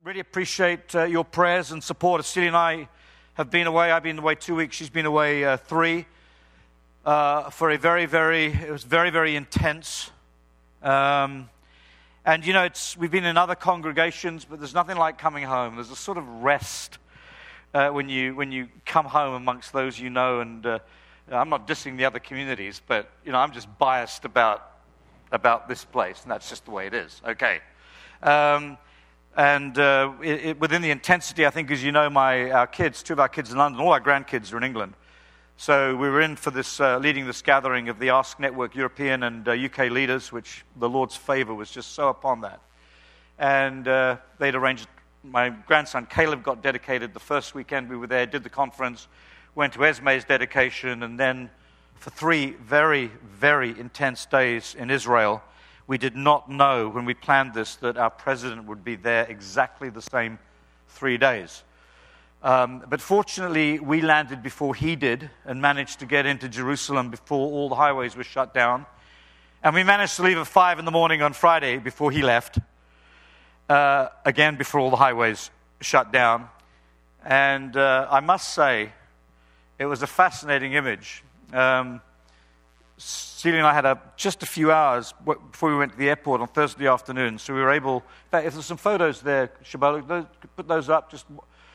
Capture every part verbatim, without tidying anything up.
Really appreciate uh, your prayers and support. Celia and I have been away. I've been away two weeks. She's been away uh, three uh, for a very, very, it was very, very intense. Um, and, you know, it's we've been in other congregations, but there's nothing like coming home. There's a sort of rest uh, when you when you come home amongst those you know. And uh, I'm not dissing the other communities, but, you know, I'm just biased about, about this place, and that's just the way it is. Okay. Um And uh, it, it, within the intensity, I think, as you know, my our kids, two of our kids in London, all our grandkids are in England. So we were in for this, uh, leading this gathering of the Ask Network European and uh, U K leaders, which the Lord's favor was just so upon that. And uh, they'd arranged, my grandson Caleb got dedicated the first weekend we were there, did the conference, went to Esme's dedication, and then for three very, very intense days in Israel. We did not know when we planned this that our president would be there exactly the same three days. Um, but fortunately, we landed before he did and managed to get into Jerusalem before all the highways were shut down. And we managed to leave at five in the morning on Friday before he left. Uh, again, before all the highways shut down. And uh, I must say, it was a fascinating image. Um, Celia and I had a, just a few hours before we went to the airport on Thursday afternoon, so we were able, in fact, if there's some photos there, Shabbat, put those up. Just,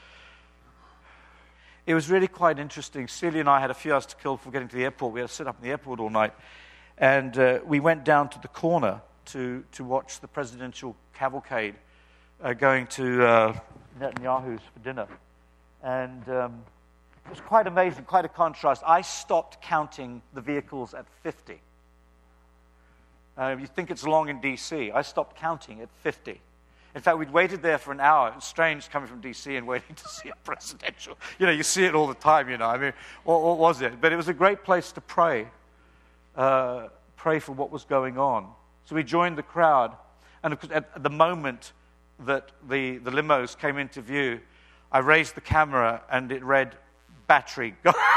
it was really quite interesting. Celia and I had a few hours to kill before getting to the airport. We had to sit up in the airport all night, and uh, we went down to the corner to, to watch the presidential cavalcade uh, going to uh, Netanyahu's for dinner. And um, it was quite amazing, quite a contrast. I stopped counting the vehicles at fifty. Uh, you think it's long in D C. I stopped counting at fifty. In fact, we'd waited there for an hour. It was strange coming from D C and waiting to see a presidential. You know, you see it all the time, you know. I mean, what, what was it? But it was a great place to pray, uh, pray for what was going on. So we joined the crowd. And of course, at the moment that the, the limos came into view, I raised the camera and it read, battery.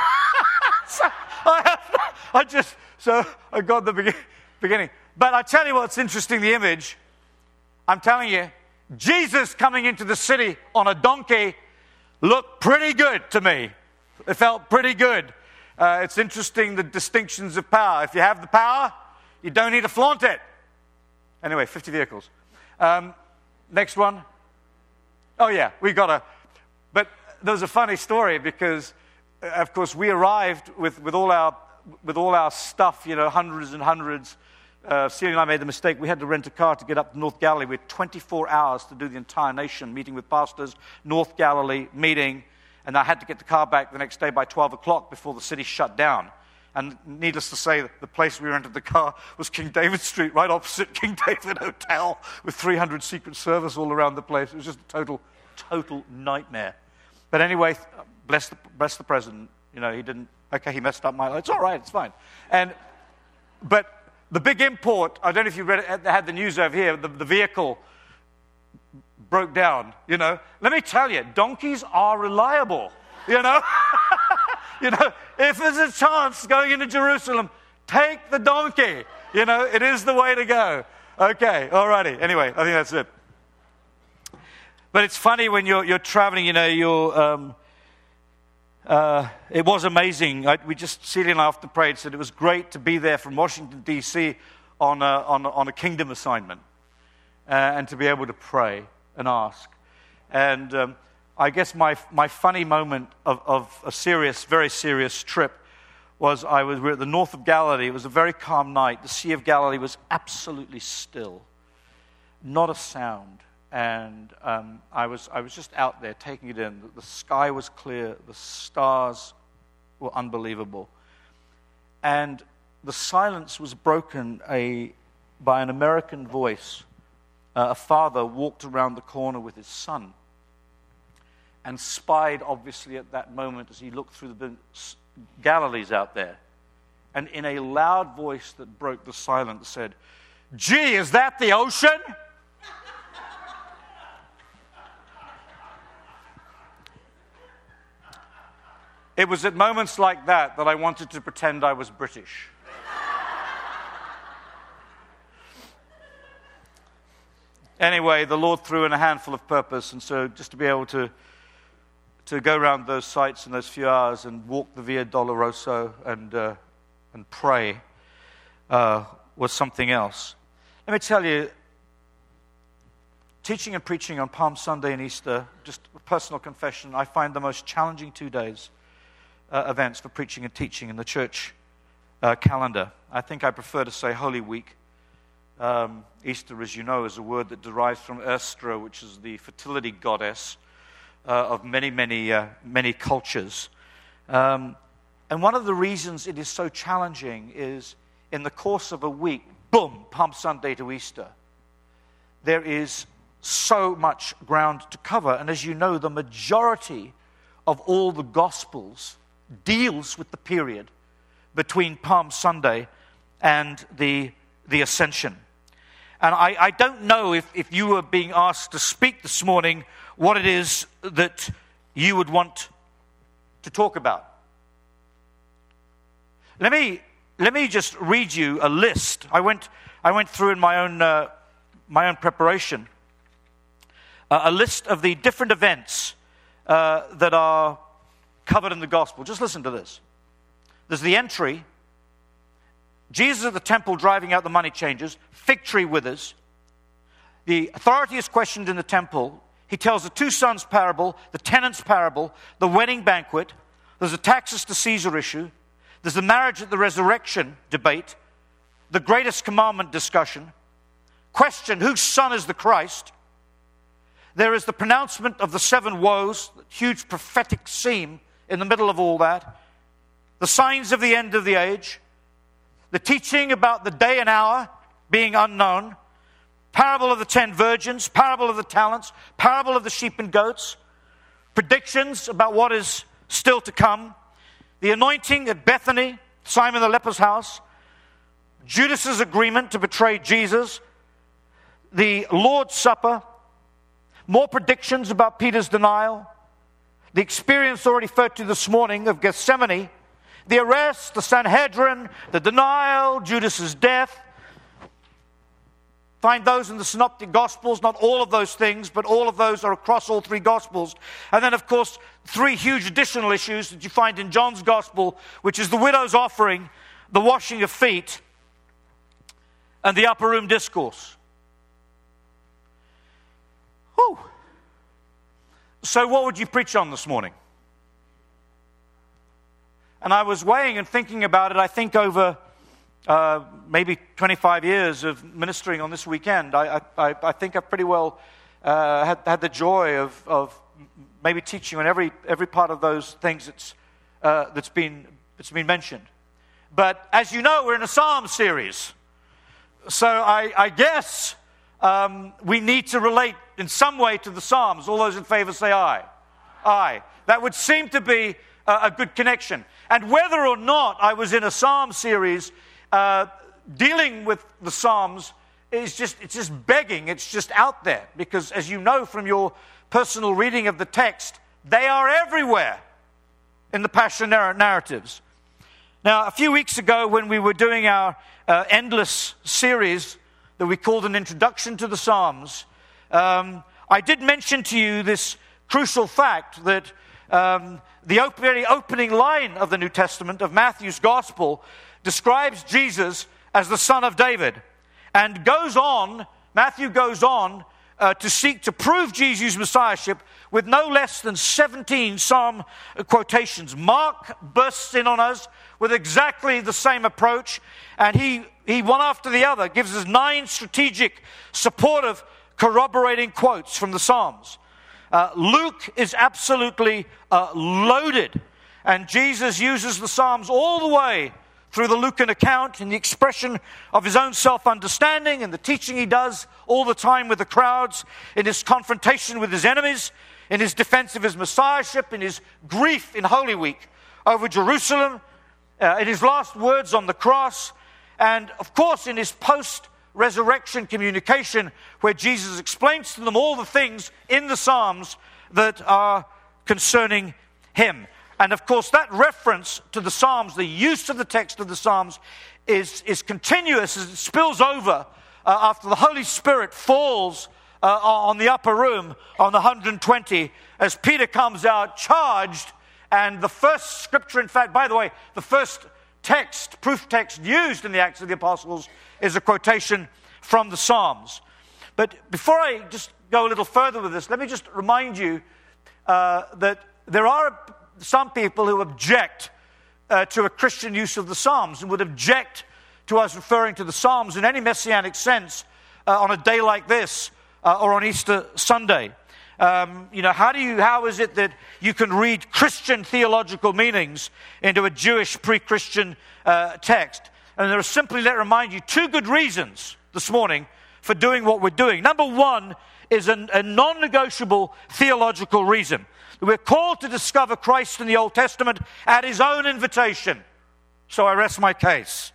so I, I just, so I got the begin, beginning. But I tell you what's interesting, the image. I'm telling you, Jesus coming into the city on a donkey looked pretty good to me. It felt pretty good. Uh, it's interesting, the distinctions of power. If you have the power, you don't need to flaunt it. Anyway, fifty vehicles. Um, next one. Oh yeah, we got a, but there was a funny story because of course, we arrived with, with all our with all our stuff, you know, hundreds and hundreds. Uh, Celia and I made the mistake. We had to rent a car to get up to North Galilee. We had twenty-four hours to do the entire nation, meeting with pastors, North Galilee, meeting. And I had to get the car back the next day by twelve o'clock before the city shut down. And needless to say, the place we rented the car was King David Street, right opposite King David Hotel, with three hundred Secret Service all around the place. It was just a total, total nightmare. But anyway, bless the, bless the president. You know, he didn't, okay, he messed up my life. It's all right, it's fine. And, but the big import, I don't know if you read it, had the news over here, the, the vehicle broke down, you know. Let me tell you, donkeys are reliable, you know. You know, if there's a chance going into Jerusalem, take the donkey. You know, it is the way to go. Okay, all righty. Anyway, I think that's it. But it's funny when you're you're traveling, you know, you're, um, uh, it was amazing. I, we just, Celia and I after prayed, said it was great to be there from Washington, D C on a, on a, on a kingdom assignment uh, and to be able to pray and ask. And um, I guess my my funny moment of, of a serious, very serious trip was I was we were at the north of Galilee. It was a very calm night. The Sea of Galilee was absolutely still, not a sound. And um, I was I was just out there taking it in. The, the sky was clear. The stars were unbelievable. And the silence was broken a, by an American voice. Uh, a father walked around the corner with his son and spied, obviously, at that moment as he looked through the Galilees out there. And in a loud voice that broke the silence said, "Gee, is that the ocean?" It was at moments like that that I wanted to pretend I was British. anyway, the Lord threw in a handful of purpose, and so just to be able to to go around those sites in those few hours and walk the Via Dolorosa and uh, and pray uh, was something else. Let me tell you, teaching and preaching on Palm Sunday and Easter, just a personal confession, I find the most challenging two days uh, events for preaching and teaching in the church uh, calendar. I think I prefer to say Holy Week. Um, Easter, as you know, is a word that derives from Erstra, which is the fertility goddess uh, of many, many, uh, many cultures. Um, and one of the reasons it is so challenging is in the course of a week, boom, Palm Sunday to Easter, there is so much ground to cover. And as you know, the majority of all the Gospels deals with the period between Palm Sunday and the, the Ascension. And I, I don't know if, if you were being asked to speak this morning what it is that you would want to talk about. Let me let me just read you a list. I went I went through in my own uh, my own preparation uh, a list of the different events uh, that are covered in the gospel. Just listen to this. There's the entry. Jesus at the temple driving out the money changers. Fig tree withers. The authority is questioned in the temple. He tells the two sons parable, the tenants parable, the wedding banquet. There's a taxes to Caesar issue. There's the marriage at the resurrection debate. The greatest commandment discussion. Question, whose son is the Christ? There is the pronouncement of the seven woes, huge prophetic theme in the middle of all that. The signs of the end of the age. The teaching about the day and hour being unknown. Parable of the ten virgins. Parable of the talents. Parable of the sheep and goats. Predictions about what is still to come. The anointing at Bethany, Simon the leper's house. Judas's agreement to betray Jesus. The Lord's Supper. More predictions about Peter's denial. The experience already referred to this morning of Gethsemane. The arrest, the Sanhedrin, the denial, Judas's death. Find those in the Synoptic Gospels, not all of those things, but all of those are across all three Gospels. And then, of course, three huge additional issues that you find in John's Gospel, which is the widow's offering, the washing of feet, and the upper room discourse. Whew. So what would you preach on this morning? And I was weighing and thinking about it, I think over uh, maybe twenty-five years of ministering on this weekend, I, I, I think I've pretty well uh, had, had the joy of, of maybe teaching on every every part of those things that's, uh, that's been, that's been mentioned. But as you know, we're in a Psalm series. So I, I guess um, we need to relate in some way to the Psalms. All those in favor say aye. Aye. That would seem to be a, a good connection. And whether or not I was in a Psalm series uh, dealing with the Psalms is just, it's just begging, it's just out there. Because as you know from your personal reading of the text, they are everywhere in the Passion narratives. Now, a few weeks ago when we were doing our uh, Endless series that we called an Introduction to the Psalms, um, I did mention to you this crucial fact that um, the op- very opening line of the New Testament, of Matthew's Gospel, describes Jesus as the Son of David. And goes on, Matthew goes on uh, to seek to prove Jesus' Messiahship with no less than seventeen Psalm quotations. Mark bursts in on us with exactly the same approach, and he, he one after the other, gives us nine strategic, supportive, corroborating quotes from the Psalms. Uh, Luke is absolutely uh, loaded, and Jesus uses the Psalms all the way through the Lucan account in the expression of his own self-understanding and the teaching he does all the time with the crowds, in his confrontation with his enemies, in his defense of his Messiahship, in his grief in Holy Week over Jerusalem, uh, in his last words on the cross, and of course in his post resurrection communication, where Jesus explains to them all the things in the Psalms that are concerning him. And of course, that reference to the Psalms, the use of the text of the Psalms, is, is continuous as it spills over uh, after the Holy Spirit falls uh, uh, on the upper room on the one hundred twenty as Peter comes out charged. And the first scripture, in fact, by the way, the first text, proof text used in the Acts of the Apostles is a quotation from the Psalms. But before I just go a little further with this, let me just remind you uh, that there are some people who object uh, to a Christian use of the Psalms and would object to us referring to the Psalms in any messianic sense uh, on a day like this uh, or on Easter Sunday. Um, you know, how do you? How is it that you can read Christian theological meanings into a Jewish pre-Christian uh, text? And there are simply, let me remind you, two good reasons this morning for doing what we're doing. Number one is an, a non-negotiable theological reason. We're called to discover Christ in the Old Testament at his own invitation. So I rest my case.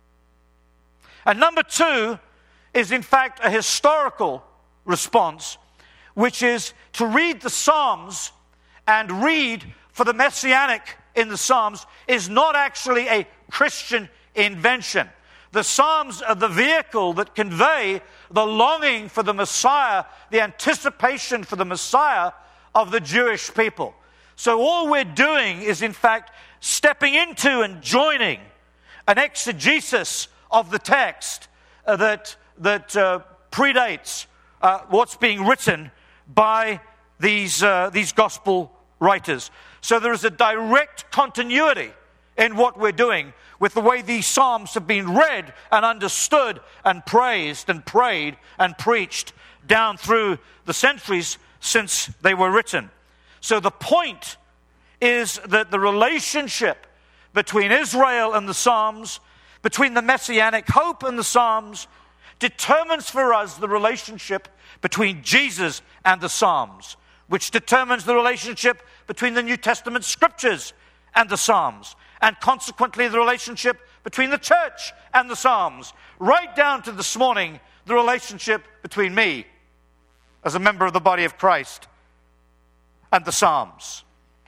And number two is, in fact, a historical response, which is to read the Psalms and read for the Messianic in the Psalms is not actually a Christian invention. The Psalms are the vehicle that convey the longing for the Messiah, the anticipation for the Messiah of the Jewish people. So all we're doing is, in fact, stepping into and joining an exegesis of the text uh, that, that uh, predates uh, what's being written by these, uh, these gospel writers. So there is a direct continuity in what we're doing with the way these Psalms have been read and understood and praised and prayed and preached down through the centuries since they were written. So the point is that the relationship between Israel and the Psalms, between the Messianic hope and the Psalms, determines for us the relationship between Jesus and the Psalms, which determines the relationship between the New Testament scriptures and the Psalms, and consequently the relationship between the church and the Psalms, right down to this morning, the relationship between me as a member of the body of Christ and the Psalms.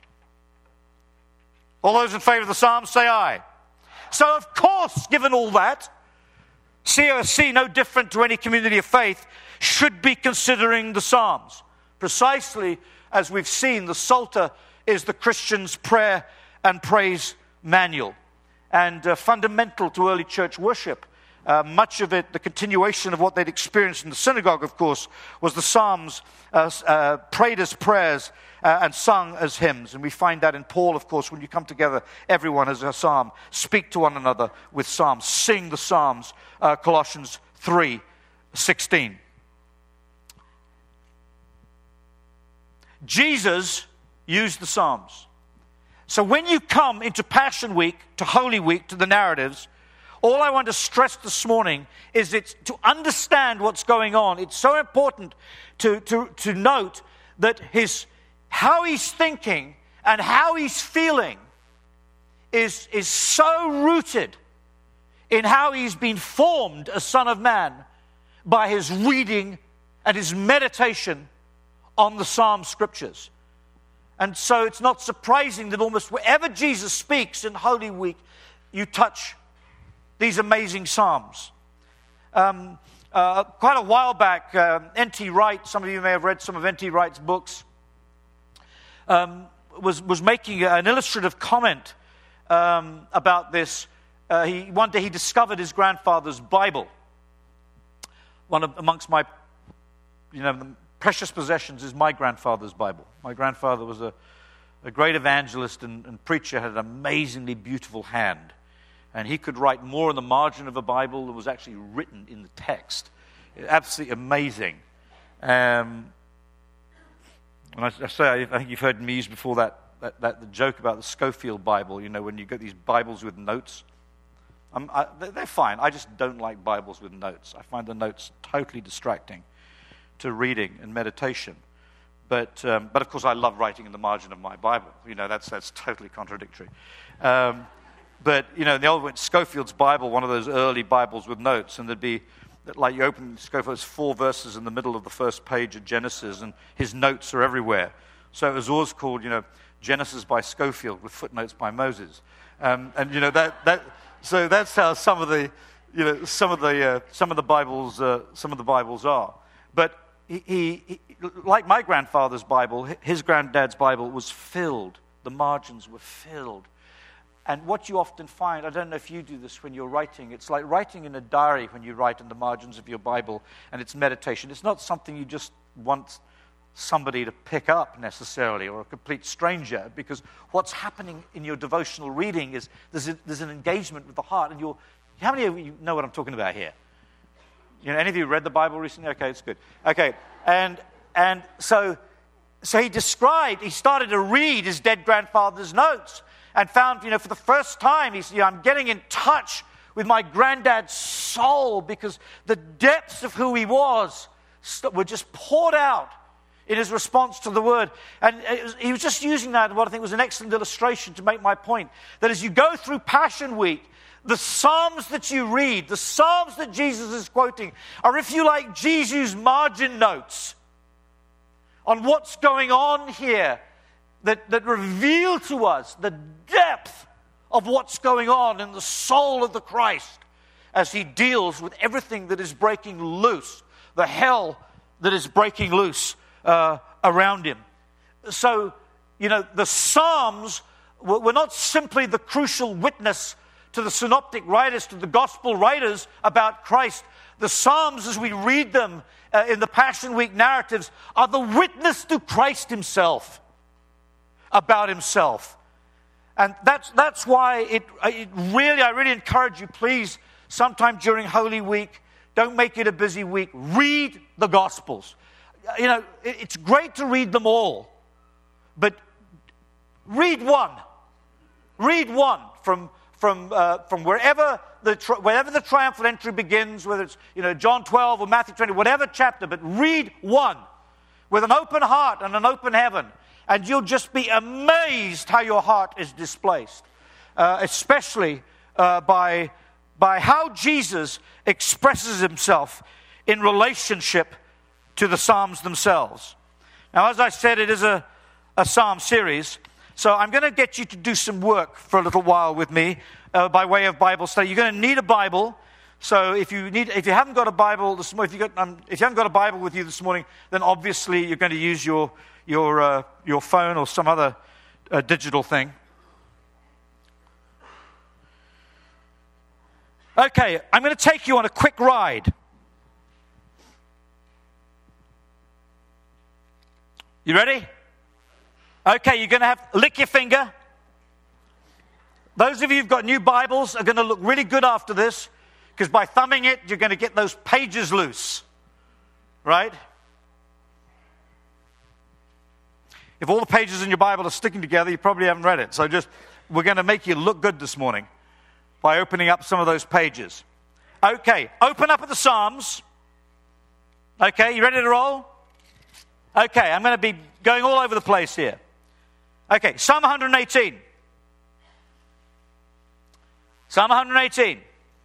All those in favor of the Psalms say aye. So of course, given all that, C O S C, no different to any community of faith, should be considering the Psalms. Precisely as we've seen, the Psalter is the Christian's prayer and praise manual. And uh, fundamental to early church worship, uh, much of it, the continuation of what they'd experienced in the synagogue, of course, was the Psalms uh, uh, prayed as prayers uh, and sung as hymns. And we find that in Paul, of course, when you come together, everyone has a psalm. Speak to one another with psalms. Sing the psalms, uh, Colossians three sixteen. Jesus used the Psalms. So when you come into Passion Week, to Holy Week, to the narratives, all I want to stress this morning is it's to understand what's going on. It's so important to, to, to note that his how he's thinking and how he's feeling is, is so rooted in how he's been formed as Son of Man by his reading and his meditation on the Psalm scriptures. And so it's not surprising that almost wherever Jesus speaks in Holy Week, you touch these amazing Psalms. Um, uh, quite a while back, uh, N T Wright, some of you may have read some of N T Wright's books, um, was, was making an illustrative comment um, about this. Uh, he, one day he discovered his grandfather's Bible. One of, amongst my, you know, the precious possessions is my grandfather's Bible. My grandfather was a, a great evangelist and, and preacher, had an amazingly beautiful hand. And he could write more in the margin of a Bible than was actually written in the text. Absolutely amazing. Um, and I, I say, I think you've heard me use before that, that, that the joke about the Schofield Bible, you know, when you get these Bibles with notes. I'm, I, they're fine. I just don't like Bibles with notes. I find the notes totally distracting to reading and meditation. But, um, but of course, I love writing in the margin of my Bible. You know, that's, that's totally contradictory. Um, but, you know, in the old Schofield's Bible, one of those early Bibles with notes, and there'd be, like you open Schofield's four verses in the middle of the first page of Genesis, and his notes are everywhere. So it was always called, you know, Genesis by Schofield with footnotes by Moses. Um, and, you know, that, that, so that's how some of the, you know, some of the, uh, some of the Bibles, uh, some of the Bibles are. But he, he, he, like my grandfather's Bible, his granddad's Bible was filled. The margins were filled. And what you often find, I don't know if you do this when you're writing, it's like writing in a diary when you write in the margins of your Bible, and it's meditation. It's not something you just want somebody to pick up necessarily, or a complete stranger, because what's happening in your devotional reading is there's, a, there's an engagement with the heart. And you're, how many of you know what I'm talking about here? You know, any of you read the Bible recently? Okay, it's good. Okay, and and so so he described, he started to read his dead grandfather's notes and found, you know, for the first time, he said, you know, I'm getting in touch with my granddad's soul, because the depths of who he was were just poured out in his response to the word. And it was, he was just using that in what I think was an excellent illustration to make my point, that as you go through Passion Week, the Psalms that you read, the Psalms that Jesus is quoting, are, if you like, Jesus' margin notes on what's going on here, that, that reveal to us the depth of what's going on in the soul of the Christ as he deals with everything that is breaking loose, the hell that is breaking loose uh, around him. So, you know, the Psalms were, were not simply the crucial witness to the synoptic writers, to the gospel writers about Christ. The Psalms, as we read them uh, in the Passion Week narratives, are the witness to Christ himself, about himself. And that's that's why it, it really, I really encourage you, please, sometime during Holy Week, don't make it a busy week, read the Gospels. You know, it, it's great to read them all, but read one. Read one from from uh, from wherever the tri- wherever the triumphal entry begins, whether it's, you know, John twelve or Matthew twenty, whatever chapter, but read one with an open heart and an open heaven. And you'll just be amazed how your heart is displaced, uh, especially uh, by, by how Jesus expresses himself in relationship to the Psalms themselves. Now, as I said, it is a, a Psalm series, so I'm going to get you to do some work for a little while with me uh, by way of Bible study. You're going to need a Bible. So if you need, if you haven't got a Bible this morning, if you got, um, if you haven't got a Bible with you this morning, then obviously you're going to use your your uh, your phone or some other uh, digital thing. Okay, I'm going to take you on a quick ride. You ready? Okay, you're going to have lick your finger. Those of you who've got new Bibles are going to look really good after this, because by thumbing it, you're going to get those pages loose, right? If all the pages in your Bible are sticking together, you probably haven't read it. So just, we're going to make you look good this morning by opening up some of those pages. Okay, open up at the Psalms. Okay, you ready to roll? Okay, I'm going to be going all over the place here. Okay, Psalm one eighteen. Psalm one eighteen.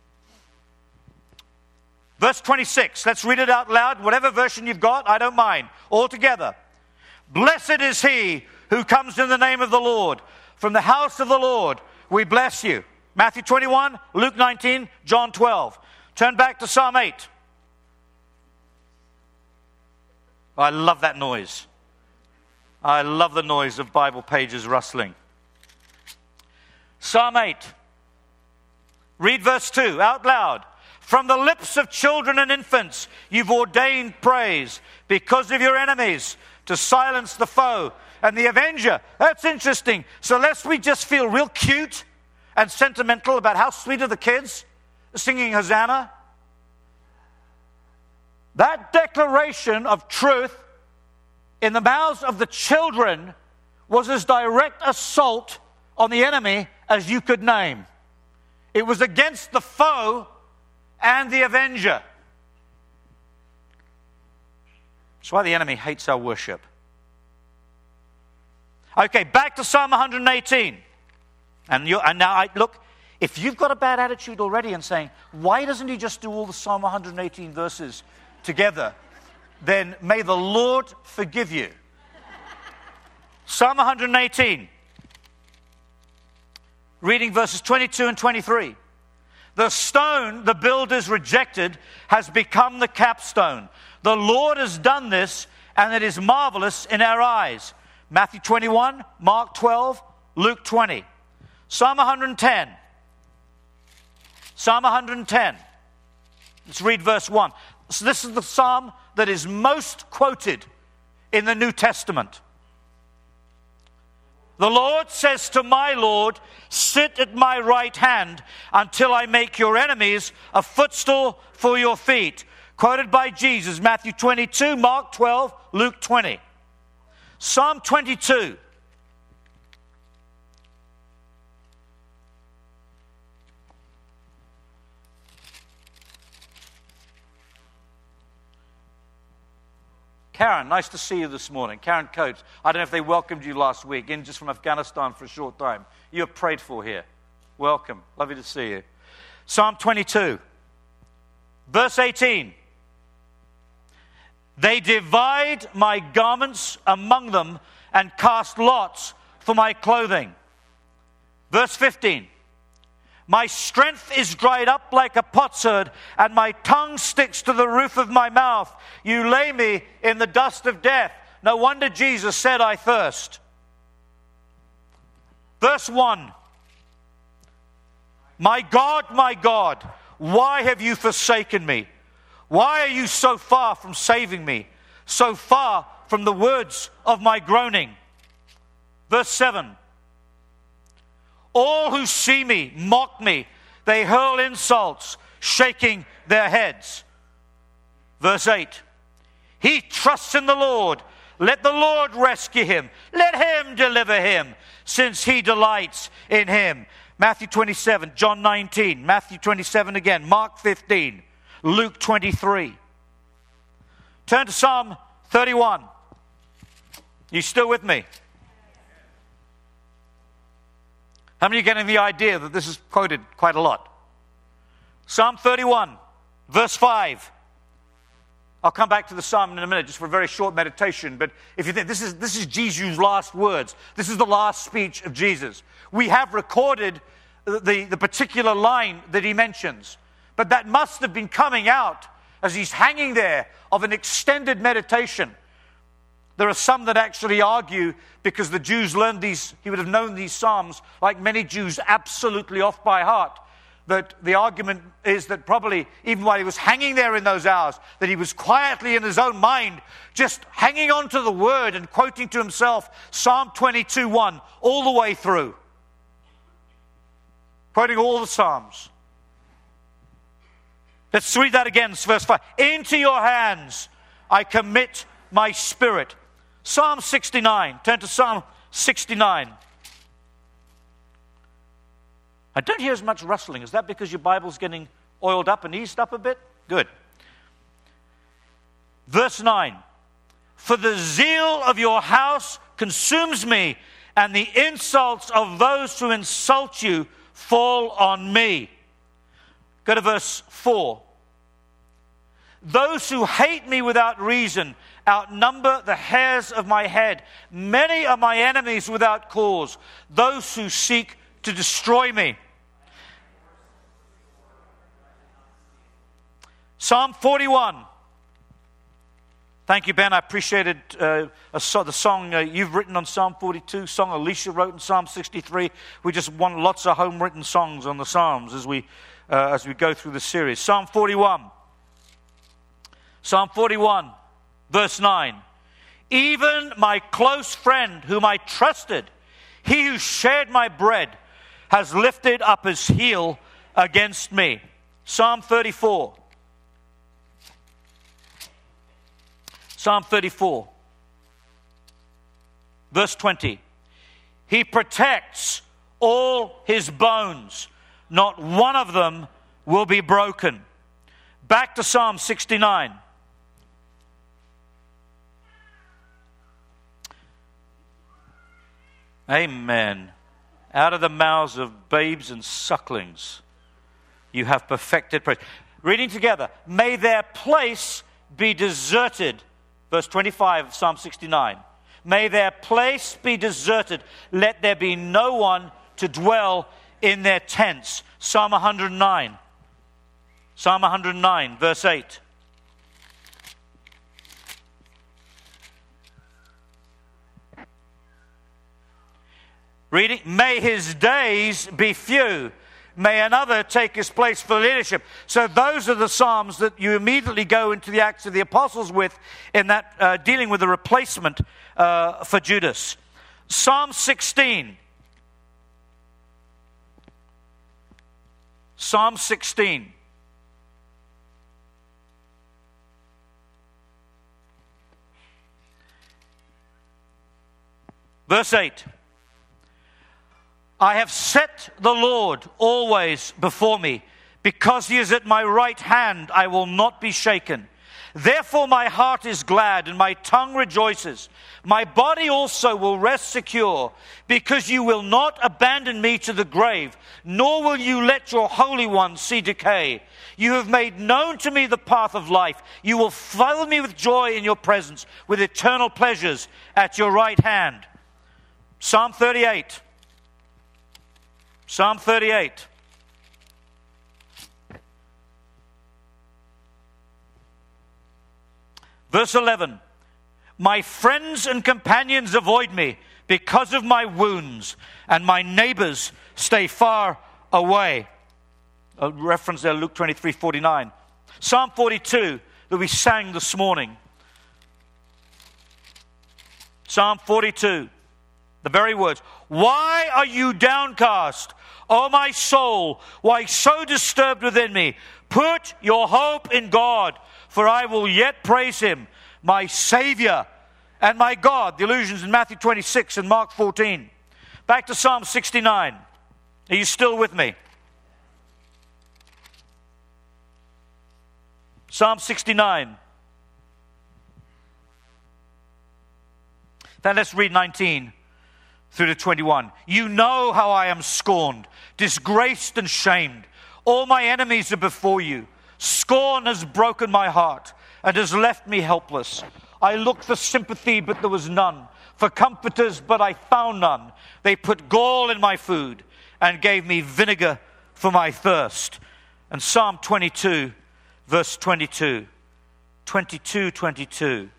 Verse twenty-six. Let's read it out loud. Whatever version you've got, I don't mind. All together. Blessed is he who comes in the name of the Lord. From the house of the Lord, we bless you. Matthew twenty-one, Luke nineteen, John twelve. Turn back to Psalm eight. I love that noise. I love the noise of Bible pages rustling. Psalm eight. Read verse two out loud. From the lips of children and infants, you've ordained praise because of your enemies, to silence the foe and the avenger. That's interesting. So lest we just feel real cute and sentimental about how sweet are the kids singing Hosanna, that declaration of truth in the mouths of the children was as direct assault on the enemy as you could name. It was against the foe and the avenger. That's why the enemy hates our worship. Okay, back to Psalm one eighteen. And, you, and now, I, look, if you've got a bad attitude already and saying, why doesn't he just do all the Psalm one eighteen verses together? Then may the Lord forgive you. Psalm one eighteen. Reading verses twenty-two and twenty-three. The stone the builders rejected has become the capstone. The Lord has done this, and it is marvelous in our eyes. Matthew twenty-one, Mark twelve, Luke twenty. Psalm one hundred ten. Psalm one hundred ten. Let's read verse one. So this is the psalm that is most quoted in the New Testament. The Lord says to my Lord, sit at my right hand until I make your enemies a footstool for your feet. Quoted by Jesus, Matthew twenty-two, Mark twelve, Luke twenty. Psalm twenty-two. Karen, nice to see you this morning. Karen Coates. I don't know if they welcomed you last week, in just from Afghanistan for a short time. You're prayed for here. Welcome. Lovely to see you. Psalm twenty-two, verse eighteen. They divide my garments among them and cast lots for my clothing. Verse fifteen. My strength is dried up like a potsherd, and my tongue sticks to the roof of my mouth. You lay me in the dust of death. No wonder Jesus said, I thirst. Verse one. My God, my God, why have you forsaken me? Why are you so far from saving me, so far from the words of my groaning? Verse seven. All who see me mock me. They hurl insults, shaking their heads. Verse eight. He trusts in the Lord. Let the Lord rescue him. Let him deliver him, since he delights in him. Matthew twenty-seven, John nineteen, Matthew twenty-seven again, Mark fifteen, Luke twenty-three. Turn to Psalm thirty-one. You still with me? How many are getting the idea that this is quoted quite a lot? Psalm thirty-one, verse five. I'll come back to the psalm in a minute, just for a very short meditation. But if you think this is this is Jesus' last words, this is the last speech of Jesus. We have recorded the, the particular line that he mentions, but that must have been coming out as he's hanging there of an extended meditation. There are some that actually argue, because the Jews learned these, he would have known these psalms, like many Jews, absolutely off by heart. That the argument is that probably, even while he was hanging there in those hours, that he was quietly in his own mind, just hanging on to the word and quoting to himself Psalm twenty-two, one, all the way through. Quoting all the Psalms. Let's read that again, verse five. Into your hands I commit my spirit. Psalm sixty-nine. Turn to Psalm sixty-nine. I don't hear as much rustling. Is that because your Bible's getting oiled up and eased up a bit? Good. Verse nine. For the zeal of your house consumes me, and the insults of those who insult you fall on me. Go to verse four. Those who hate me without reason outnumber the hairs of my head. Many are my enemies without cause, those who seek to destroy me. Psalm forty-one. Thank you, Ben. I appreciated uh, a so, the song uh, you've written on Psalm forty-two, song Alicia wrote in Psalm sixty-three. We just want lots of home-written songs on the Psalms as we uh, as we go through the series. Psalm forty-one. Psalm forty-one, verse nine. Even my close friend whom I trusted, he who shared my bread, has lifted up his heel against me. Psalm thirty-four. Psalm thirty-four, verse twenty. He protects all his bones. Not one of them will be broken. Back to Psalm sixty-nine. Amen. Out of the mouths of babes and sucklings, you have perfected praise. Reading together. May their place be deserted. Verse twenty-five of Psalm sixty-nine. May their place be deserted. Let there be no one to dwell in their tents. Psalm one hundred nine. Psalm one hundred nine, verse eight. Reading, may his days be few. May another take his place for leadership. So those are the Psalms that you immediately go into the Acts of the Apostles with in that uh, dealing with the replacement uh, for Judas. Psalm sixteen. Psalm sixteen. Verse eight. I have set the Lord always before me. Because he is at my right hand, I will not be shaken. Therefore my heart is glad and my tongue rejoices. My body also will rest secure, because you will not abandon me to the grave, nor will you let your Holy One see decay. You have made known to me the path of life. You will fill me with joy in your presence, with eternal pleasures at your right hand. Psalm thirty-eight. Psalm thirty-eight. Verse eleven. My friends and companions avoid me because of my wounds, and my neighbors stay far away. A reference there, Luke twenty-three forty-nine. Psalm forty-two that we sang this morning. Psalm forty-two. The very words. Why are you downcast, O my soul? Why so disturbed within me? Put your hope in God, for I will yet praise him, my Savior and my God. The allusions in Matthew twenty-six and Mark fourteen. Back to Psalm sixty-nine. Are you still with me? Psalm sixty-nine. Then let's read nineteen through to twenty-one. You know how I am scorned, disgraced and shamed. All my enemies are before you. Scorn has broken my heart and has left me helpless. I looked for sympathy, but there was none. For comforters, but I found none. They put gall in my food and gave me vinegar for my thirst. And Psalm twenty-two, verse twenty-two. twenty-two, twenty-two.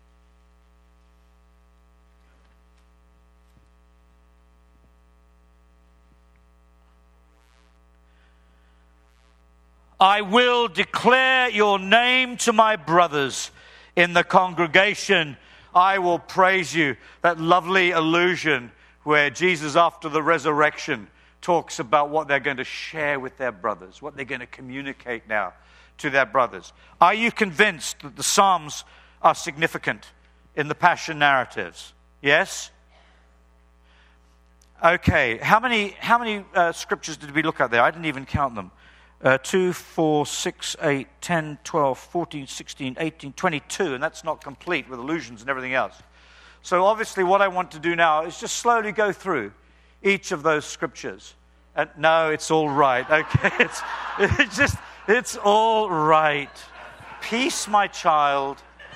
I will declare your name to my brothers in the congregation. I will praise you. That lovely allusion where Jesus, after the resurrection, talks about what they're going to share with their brothers, what they're going to communicate now to their brothers. Are you convinced that the Psalms are significant in the Passion narratives? Yes? Okay. How many, how many uh, scriptures did we look at there? I didn't even count them. Uh, two, four, six, eight, ten, twelve, fourteen, sixteen, eighteen, twenty-two, and that's not complete with allusions and everything else. So obviously what I want to do now is just slowly go through each of those scriptures. And no, it's all right. Okay, it's, it's just, it's all right. Peace, my child.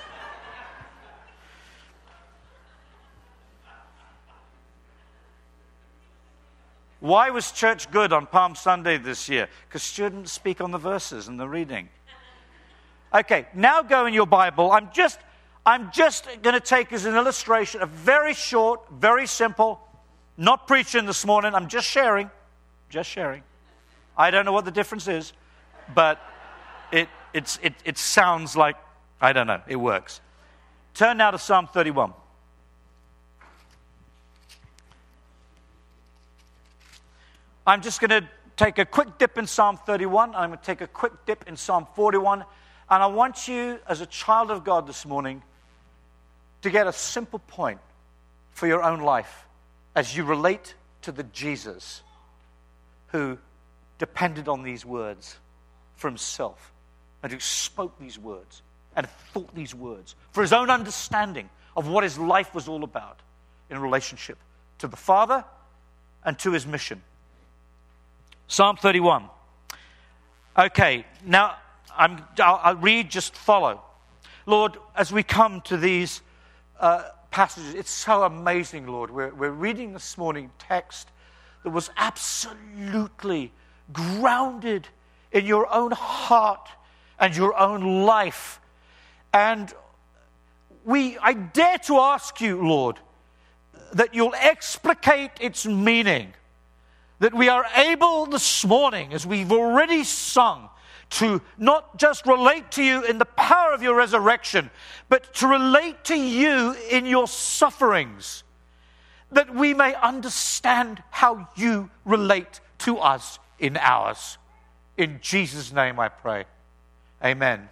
Why was church good on Palm Sunday this year? Because students speak on the verses and the reading. Okay, now go in your Bible. I'm just, I'm just going to take as an illustration a very short, very simple, not preaching this morning. I'm just sharing, just sharing. I don't know what the difference is, but it, it's, it, it sounds like, I don't know, it works. Turn now to Psalm thirty-one. I'm just going to take a quick dip in Psalm thirty-one. I'm going to take a quick dip in Psalm forty-one. And I want you, as a child of God this morning, to get a simple point for your own life as you relate to the Jesus who depended on these words for himself and who spoke these words and thought these words for his own understanding of what his life was all about in relationship to the Father and to his mission. Psalm thirty-one. Okay, now I'm, I'll, I'll read, just follow. Lord, as we come to these uh, passages, it's so amazing, Lord. We're, we're reading this morning text that was absolutely grounded in your own heart and your own life. And we, I dare to ask you, Lord, that you'll explicate its meaning, that we are able this morning, as we've already sung, to not just relate to you in the power of your resurrection, but to relate to you in your sufferings, that we may understand how you relate to us in ours. In Jesus' name I pray. Amen.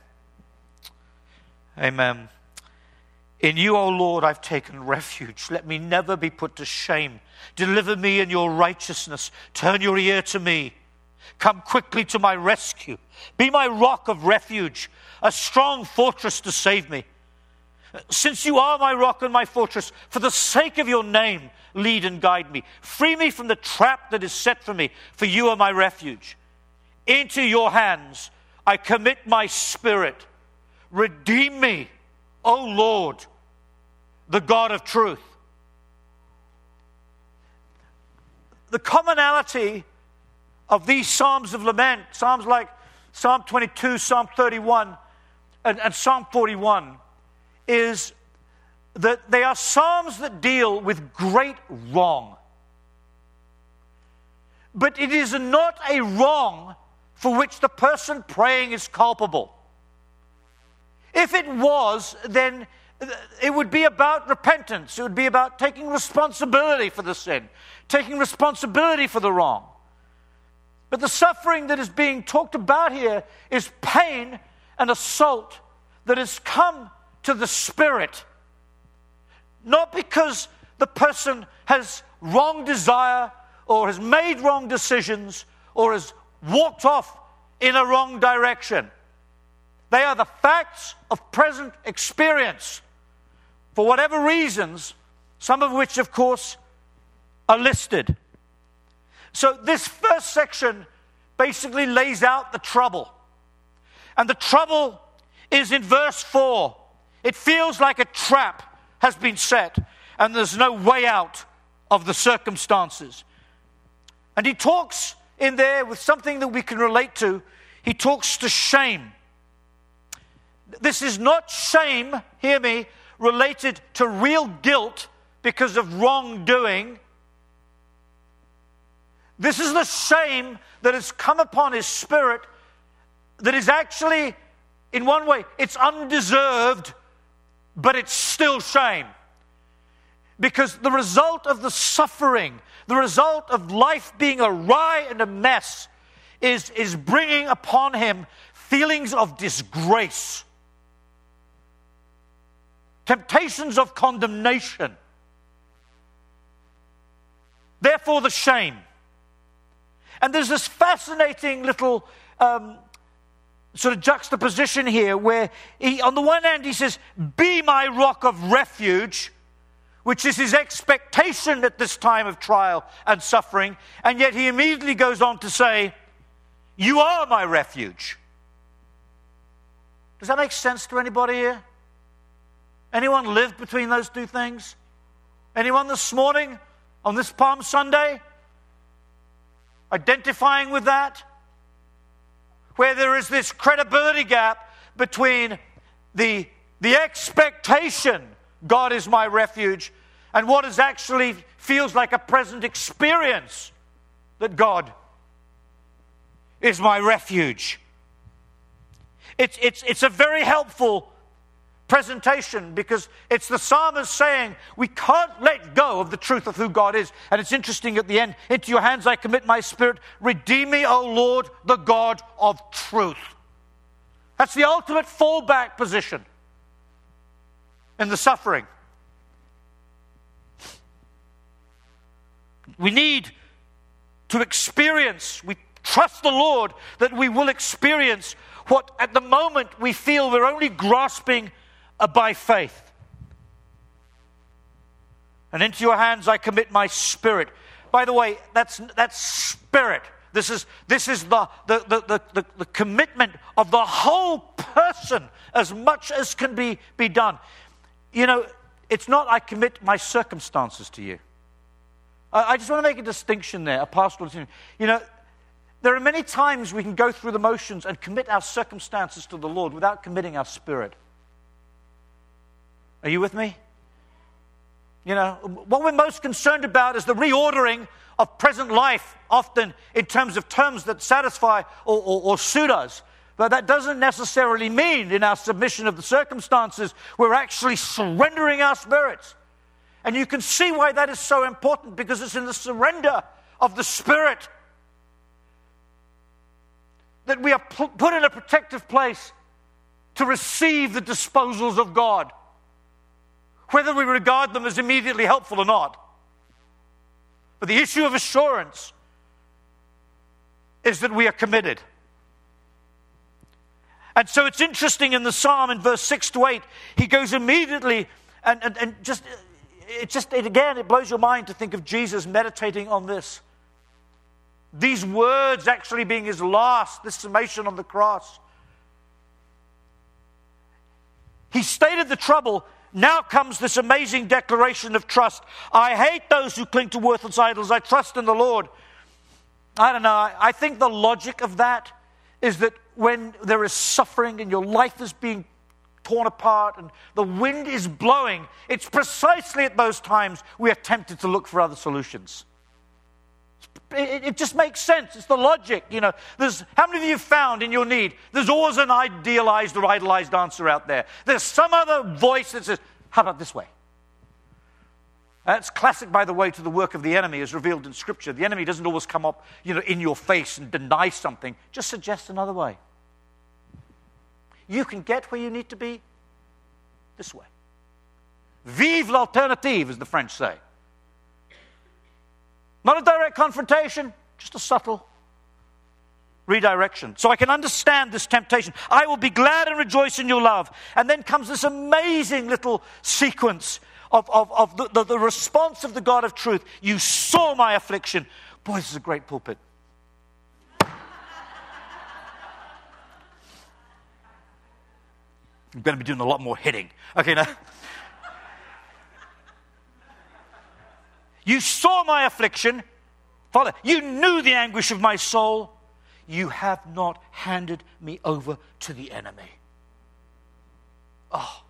Amen. In you, O Lord, I've taken refuge. Let me never be put to shame. Deliver me in your righteousness. Turn your ear to me. Come quickly to my rescue. Be my rock of refuge, a strong fortress to save me. Since you are my rock and my fortress, for the sake of your name, lead and guide me. Free me from the trap that is set for me, for you are my refuge. Into your hands I commit my spirit. Redeem me, O Lord, the God of truth. The commonality of these Psalms of lament, Psalms like Psalm twenty-two, Psalm thirty-one, and, and Psalm forty-one, is that they are Psalms that deal with great wrong. But it is not a wrong for which the person praying is culpable. If it was, then it would be about repentance. It would be about taking responsibility for the sin, taking responsibility for the wrong. But the suffering that is being talked about here is pain and assault that has come to the spirit. Not because the person has wrong desire or has made wrong decisions or has walked off in a wrong direction. They are the facts of present experience, for whatever reasons, some of which, of course, are listed. So this first section basically lays out the trouble. And the trouble is in verse four. It feels like a trap has been set, and there's no way out of the circumstances. And he talks in there with something that we can relate to. He talks to shame. This is not shame, hear me, related to real guilt because of wrongdoing. This is the shame that has come upon his spirit that is actually, in one way, it's undeserved, but it's still shame. Because the result of the suffering, the result of life being awry and a mess, is, is bringing upon him feelings of disgrace, temptations of condemnation. Therefore, the shame. And there's this fascinating little um, sort of juxtaposition here where he, on the one hand he says, be my rock of refuge, which is his expectation at this time of trial and suffering, and yet he immediately goes on to say, you are my refuge. Does that make sense to anybody here? Anyone live between those two things? Anyone this morning on this Palm Sunday identifying with that? Where there is this credibility gap between the, the expectation, God is my refuge, and what is actually feels like a present experience, that God is my refuge. It's, it's, it's a very helpful presentation because it's the psalmist saying we can't let go of the truth of who God is. And it's interesting at the end, into your hands I commit my spirit. Redeem me, O Lord, the God of truth. That's the ultimate fallback position in the suffering. We need to experience, we trust the Lord that we will experience what at the moment we feel we're only grasping by faith. And into your hands I commit my spirit. By the way, that's that's spirit. This is this is the the, the, the, the commitment of the whole person as much as can be, be done. You know, it's not I commit my circumstances to you. I, I just want to make a distinction there, a pastoral distinction. You know, There are many times we can go through the motions and commit our circumstances to the Lord without committing our spirit. Are you with me? You know, what we're most concerned about is the reordering of present life, often in terms of terms that satisfy or, or, or suit us. But that doesn't necessarily mean in our submission of the circumstances, we're actually surrendering our spirits. And you can see why that is so important, because it's in the surrender of the Spirit that we are put in a protective place to receive the disposals of God, whether we regard them as immediately helpful or not. But the issue of assurance is that we are committed. And so it's interesting in the Psalm in verse six to eight, he goes immediately and, and, and just, it just, it, again, it blows your mind to think of Jesus meditating on this. These words actually being his last, this summation on the cross. He stated the trouble. Now comes this amazing declaration of trust. I hate those who cling to worthless idols. I trust in the Lord. I don't know. I, I think the logic of that is that when there is suffering and your life is being torn apart and the wind is blowing, it's precisely at those times we are tempted to look for other solutions. It, it just makes sense. It's the logic. You know, there's how many of you have found in your need? There's always an idealized or idolized answer out there. There's some other voice that says, "How about this way?" That's classic, by the way, to the work of the enemy as revealed in Scripture. The enemy doesn't always come up, you know, in your face and deny something. Just suggest another way. You can get where you need to be this way. Vive l'alternative, as the French say. Not a direct confrontation, just a subtle redirection. So I can understand this temptation. I will be glad and rejoice in your love. And then comes this amazing little sequence of, of, of the, the, the response of the God of truth. You saw my affliction. Boy, this is a great pulpit. I'm going to be doing a lot more hitting. Okay, now. You saw my affliction. Father, you knew the anguish of my soul. You have not handed me over to the enemy. Oh.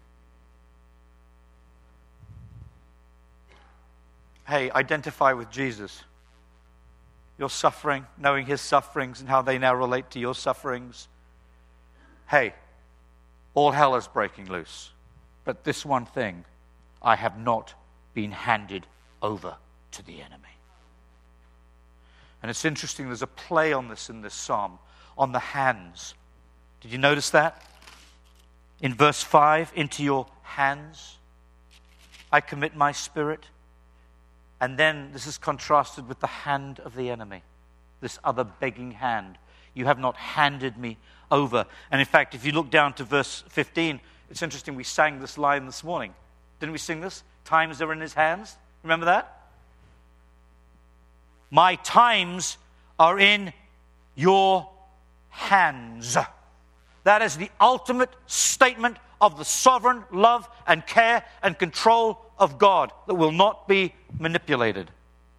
Hey, identify with Jesus. Your suffering, knowing his sufferings and how they now relate to your sufferings. Hey, all hell is breaking loose. But this one thing, I have not been handed over to the enemy. And it's interesting, there's a play on this in this psalm, on the hands. Did you notice that? In verse five, into your hands I commit my spirit. And then this is contrasted with the hand of the enemy, this other begging hand. You have not handed me over. And in fact, if you look down to verse fifteen, it's interesting, we sang this line this morning. Didn't we sing this? Times are in his hands. Remember that? My times are in your hands. That is the ultimate statement of the sovereign love and care and control of God that will not be manipulated.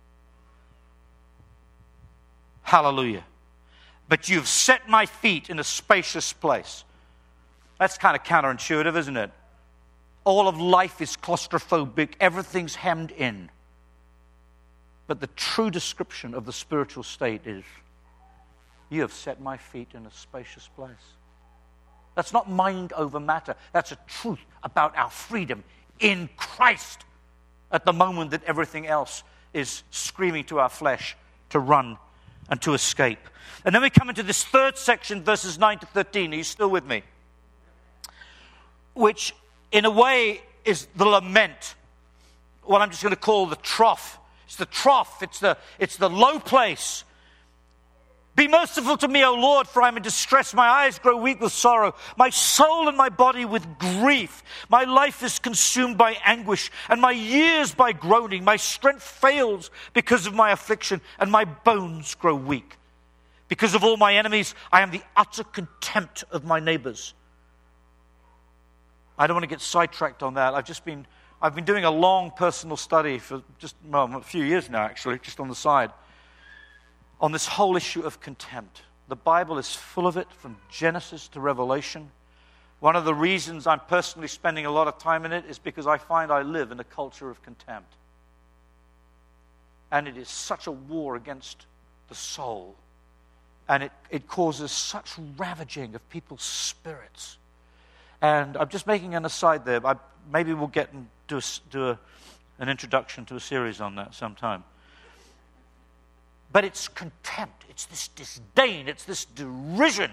Hallelujah. But you've set my feet in a spacious place. That's kind of counterintuitive, isn't it? All of life is claustrophobic. Everything's hemmed in. But the true description of the spiritual state is, you have set my feet in a spacious place. That's not mind over matter. That's a truth about our freedom in Christ at the moment that everything else is screaming to our flesh to run and to escape. And then we come into this third section, verses nine to thirteen. Are you still with me? Which, in a way, is the lament. What I'm just going to call the trough. It's the trough. It's the, it's the low place. Be merciful to me, O Lord, for I am in distress. My eyes grow weak with sorrow. My soul and my body with grief. My life is consumed by anguish, and my years by groaning. My strength fails because of my affliction, and my bones grow weak. Because of all my enemies, I am the utter contempt of my neighbors. I don't want to get sidetracked on that. I've just been, I've been doing a long personal study for just well, a few years now, actually, just on the side. on this whole issue of contempt. The Bible is full of it from Genesis to Revelation. One of the reasons I'm personally spending a lot of time in it is because I find I live in a culture of contempt. And it is such a war against the soul. And it, it causes such ravaging of people's spirits. And I'm just making an aside there. I, maybe we'll get and do, a, do a, an introduction to a series on that sometime. But it's contempt. It's this disdain. It's this derision.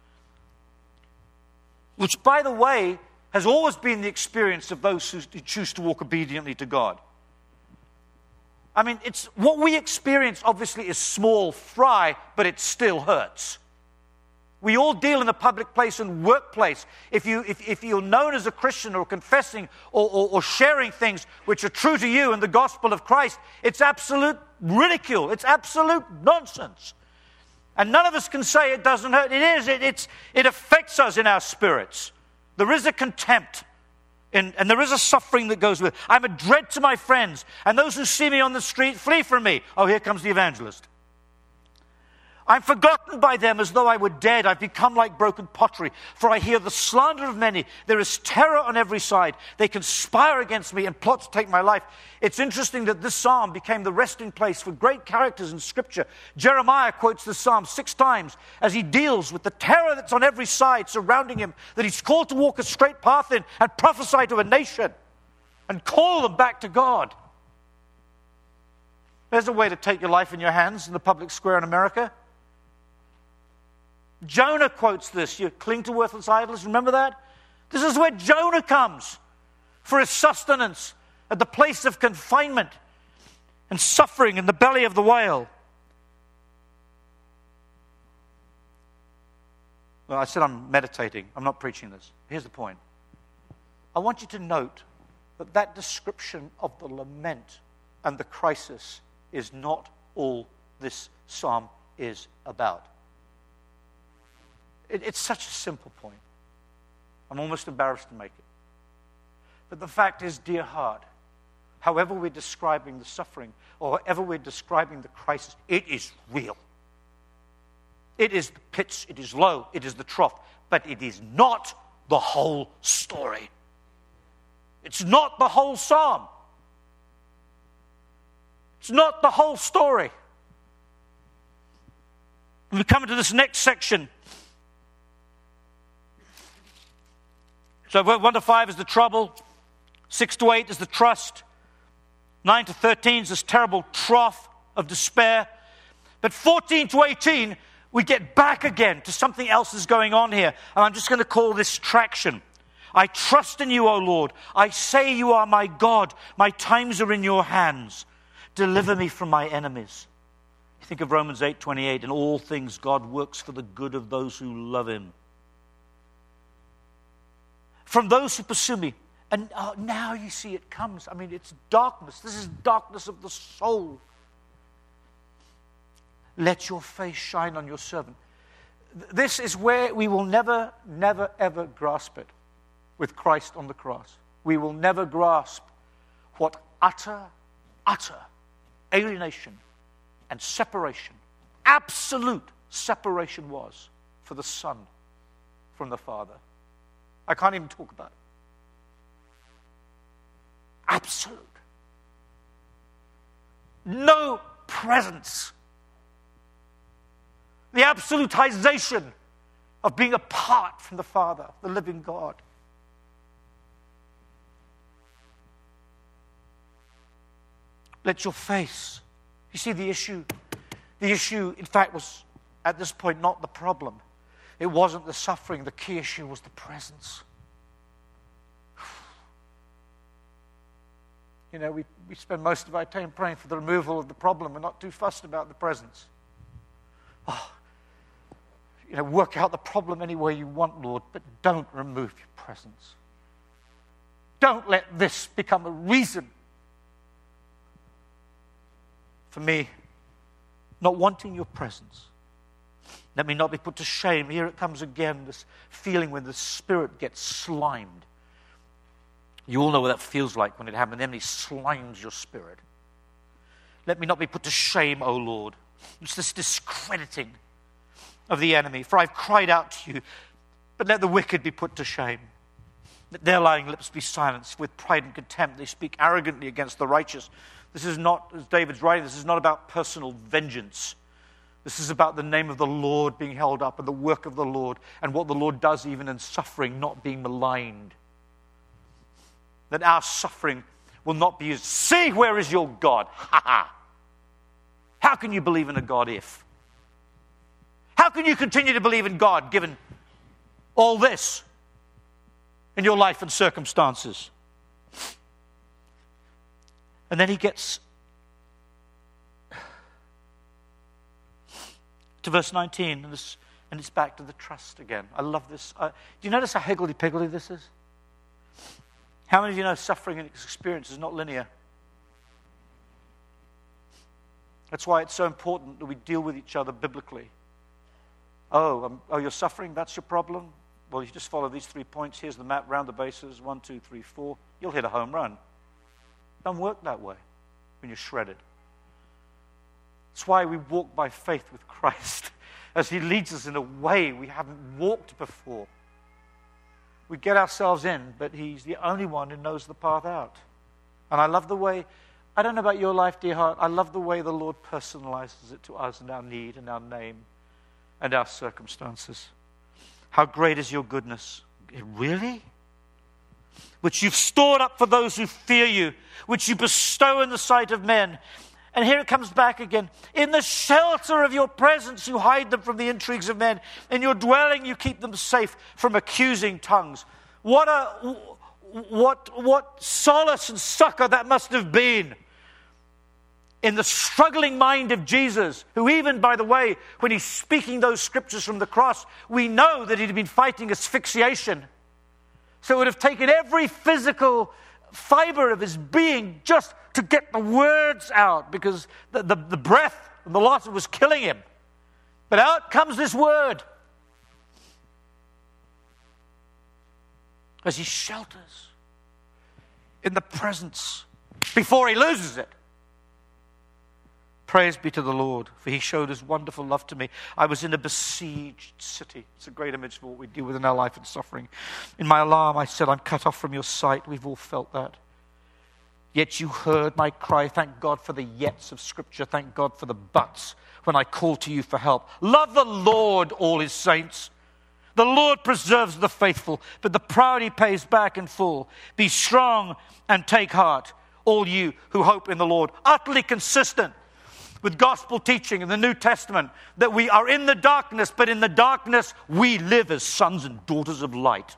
Which, by the way, has always been the experience of those who choose to walk obediently to God. I mean, it's what we experience, obviously, is small fry, but it still hurts. We all deal in the public place and workplace. If, you, if, if you're known as a Christian or confessing or, or, or sharing things which are true to you in the gospel of Christ, it's absolute ridicule. It's absolute nonsense. And none of us can say it doesn't hurt. It is. It, it's, it affects us in our spirits. There is a contempt. In, and there is a suffering that goes with it. I'm a dread to my friends. And those who see me on the street flee from me. Oh, here comes the evangelist. I'm forgotten by them as though I were dead. I've become like broken pottery, for I hear the slander of many. There is terror on every side. They conspire against me and plot to take my life. It's interesting that this psalm became the resting place for great characters in Scripture. Jeremiah quotes this psalm six times as he deals with the terror that's on every side surrounding him, that he's called to walk a straight path in and prophesy to a nation and call them back to God. There's a way to take your life in your hands in the public square in America. Jonah quotes this. You cling to worthless idols. Remember that? This is where Jonah comes for his sustenance at the place of confinement and suffering in the belly of the whale. Well, I said I'm meditating. I'm not preaching this. Here's the point. I want you to note that that description of the lament and the crisis is not all this psalm is about. It, it's such a simple point. I'm almost embarrassed to make it. But the fact is, dear heart, however we're describing the suffering or however we're describing the crisis, it is real. It is the pitch, it is low, it is the trough, but it is not the whole story. It's not the whole psalm. It's not the whole story. We come into this next section. So one to five is the trouble. Six to eight is the trust. Nine to thirteen is this terrible trough of despair. But fourteen to eighteen, we get back again to something else that's going on here. And I'm just going to call this traction. I trust in you, O Lord. I say you are my God. My times are in your hands. Deliver me from my enemies. You think of Romans eight twenty-eight. In all things God works for the good of those who love him. From those who pursue me. And uh, now you see it comes. I mean, it's darkness. This is darkness of the soul. Let your face shine on your servant. This is where we will never, never, ever grasp it with Christ on the cross. We will never grasp what utter, utter alienation and separation, absolute separation was for the Son from the Father. I can't even talk about it. Absolute. No presence. The absolutization of being apart from the Father, the living God. Let your face. You see, the issue, the issue, in fact, was at this point not the problem. It wasn't the suffering. The key issue was the presence. You know, we, we spend most of our time praying for the removal of the problem. We're not too fussed about the presence. Oh, you know, work out the problem any way you want, Lord, but don't remove your presence. Don't let this become a reason for me not wanting your presence. Let me not be put to shame. Here it comes again, this feeling when the spirit gets slimed. You all know what that feels like when it happens. The enemy slimes your spirit. Let me not be put to shame, O Lord, It's this discrediting of the enemy. For I've cried out to you, but let the wicked be put to shame. Let their lying lips be silenced. With pride and contempt they speak arrogantly against the righteous. This is not, as David's writing, this is not about personal vengeance. This is about the name of the Lord being held up and the work of the Lord and what the Lord does even in suffering, not being maligned. That our suffering will not be used. See, where is your God? Ha ha. How can you believe in a God if? How can you continue to believe in God given all this in your life and circumstances? And then he gets to verse nineteen, and, this, and it's back to the trust again. I love this. Uh, do you notice how higgledy-piggledy this is? How many of you know suffering and experience is not linear? That's why it's so important that we deal with each other biblically. Oh, um, oh, you're suffering? That's your problem? Well, you just follow these three points. Here's the map, round the bases, one, two, three, four. You'll hit a home run. Don't work that way when you're shredded. That's why we walk by faith with Christ, as he leads us in a way we haven't walked before. We get ourselves in, but he's the only one who knows the path out. And I love the way, I don't know about your life, dear heart, I love the way the Lord personalizes it to us and our need and our name and our circumstances. How great is your goodness? Really? Which you've stored up for those who fear you, which you bestow in the sight of men. And here it comes back again. In the shelter of your presence, you hide them from the intrigues of men. In your dwelling, you keep them safe from accusing tongues. What a, what, what solace and succor that must have been in the struggling mind of Jesus, who even, by the way, when he's speaking those scriptures from the cross, we know that he'd been fighting asphyxiation. So it would have taken every physical fiber of his being just to get the words out, because the, the, the breath and the loss was killing him. But out comes this word as he shelters in the presence before he loses it. Praise be to the Lord, for he showed his wonderful love to me. I was in a besieged city. It's a great image for what we deal with in our life and suffering. In my alarm, I said, I'm cut off from your sight. We've all felt that. Yet you heard my cry. Thank God for the yets of Scripture. Thank God for the buts when I called to you for help. Love the Lord, all his saints. The Lord preserves the faithful, but the proud he pays back in full. Be strong and take heart, all you who hope in the Lord. Utterly consistent with gospel teaching in the New Testament, that we are in the darkness, but in the darkness we live as sons and daughters of light.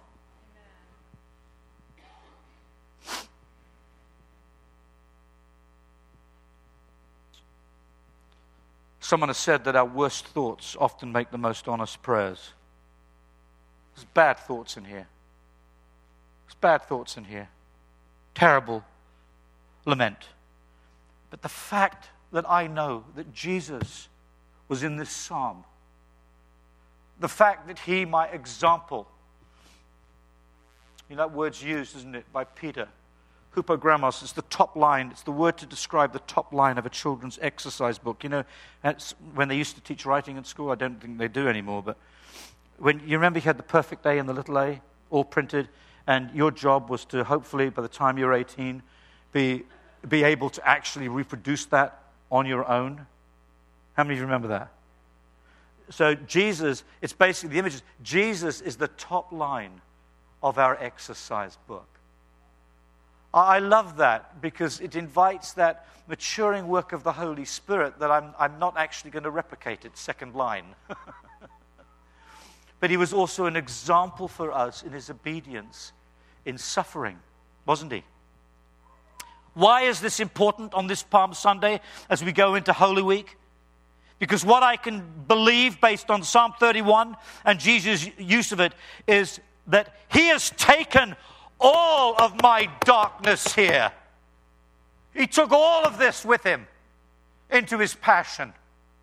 Someone has said that our worst thoughts often make the most honest prayers. There's bad thoughts in here. There's bad thoughts in here. Terrible lament. But the fact that I know that Jesus was in this psalm, the fact that he, my example, you know that word's used, isn't it, by Peter, Hupogrammos, it's the top line, it's the word to describe the top line of a children's exercise book. You know, that's when they used to teach writing in school, I don't think they do anymore, but when you remember you had the perfect A and the little a, all printed, and your job was to hopefully, by the time you're eighteen, be be able to actually reproduce that on your own. How many of you remember that? So Jesus, it's basically the images. Jesus is the top line of our exercise book. I love that because it invites that maturing work of the Holy Spirit that I'm, I'm not actually going to replicate it, second line. But he was also an example for us in his obedience in suffering, wasn't he? Why is this important on this Palm Sunday as we go into Holy Week? Because what I can believe based on Psalm thirty-one and Jesus' use of it is that he has taken all of my darkness here. He took all of this with him into his passion.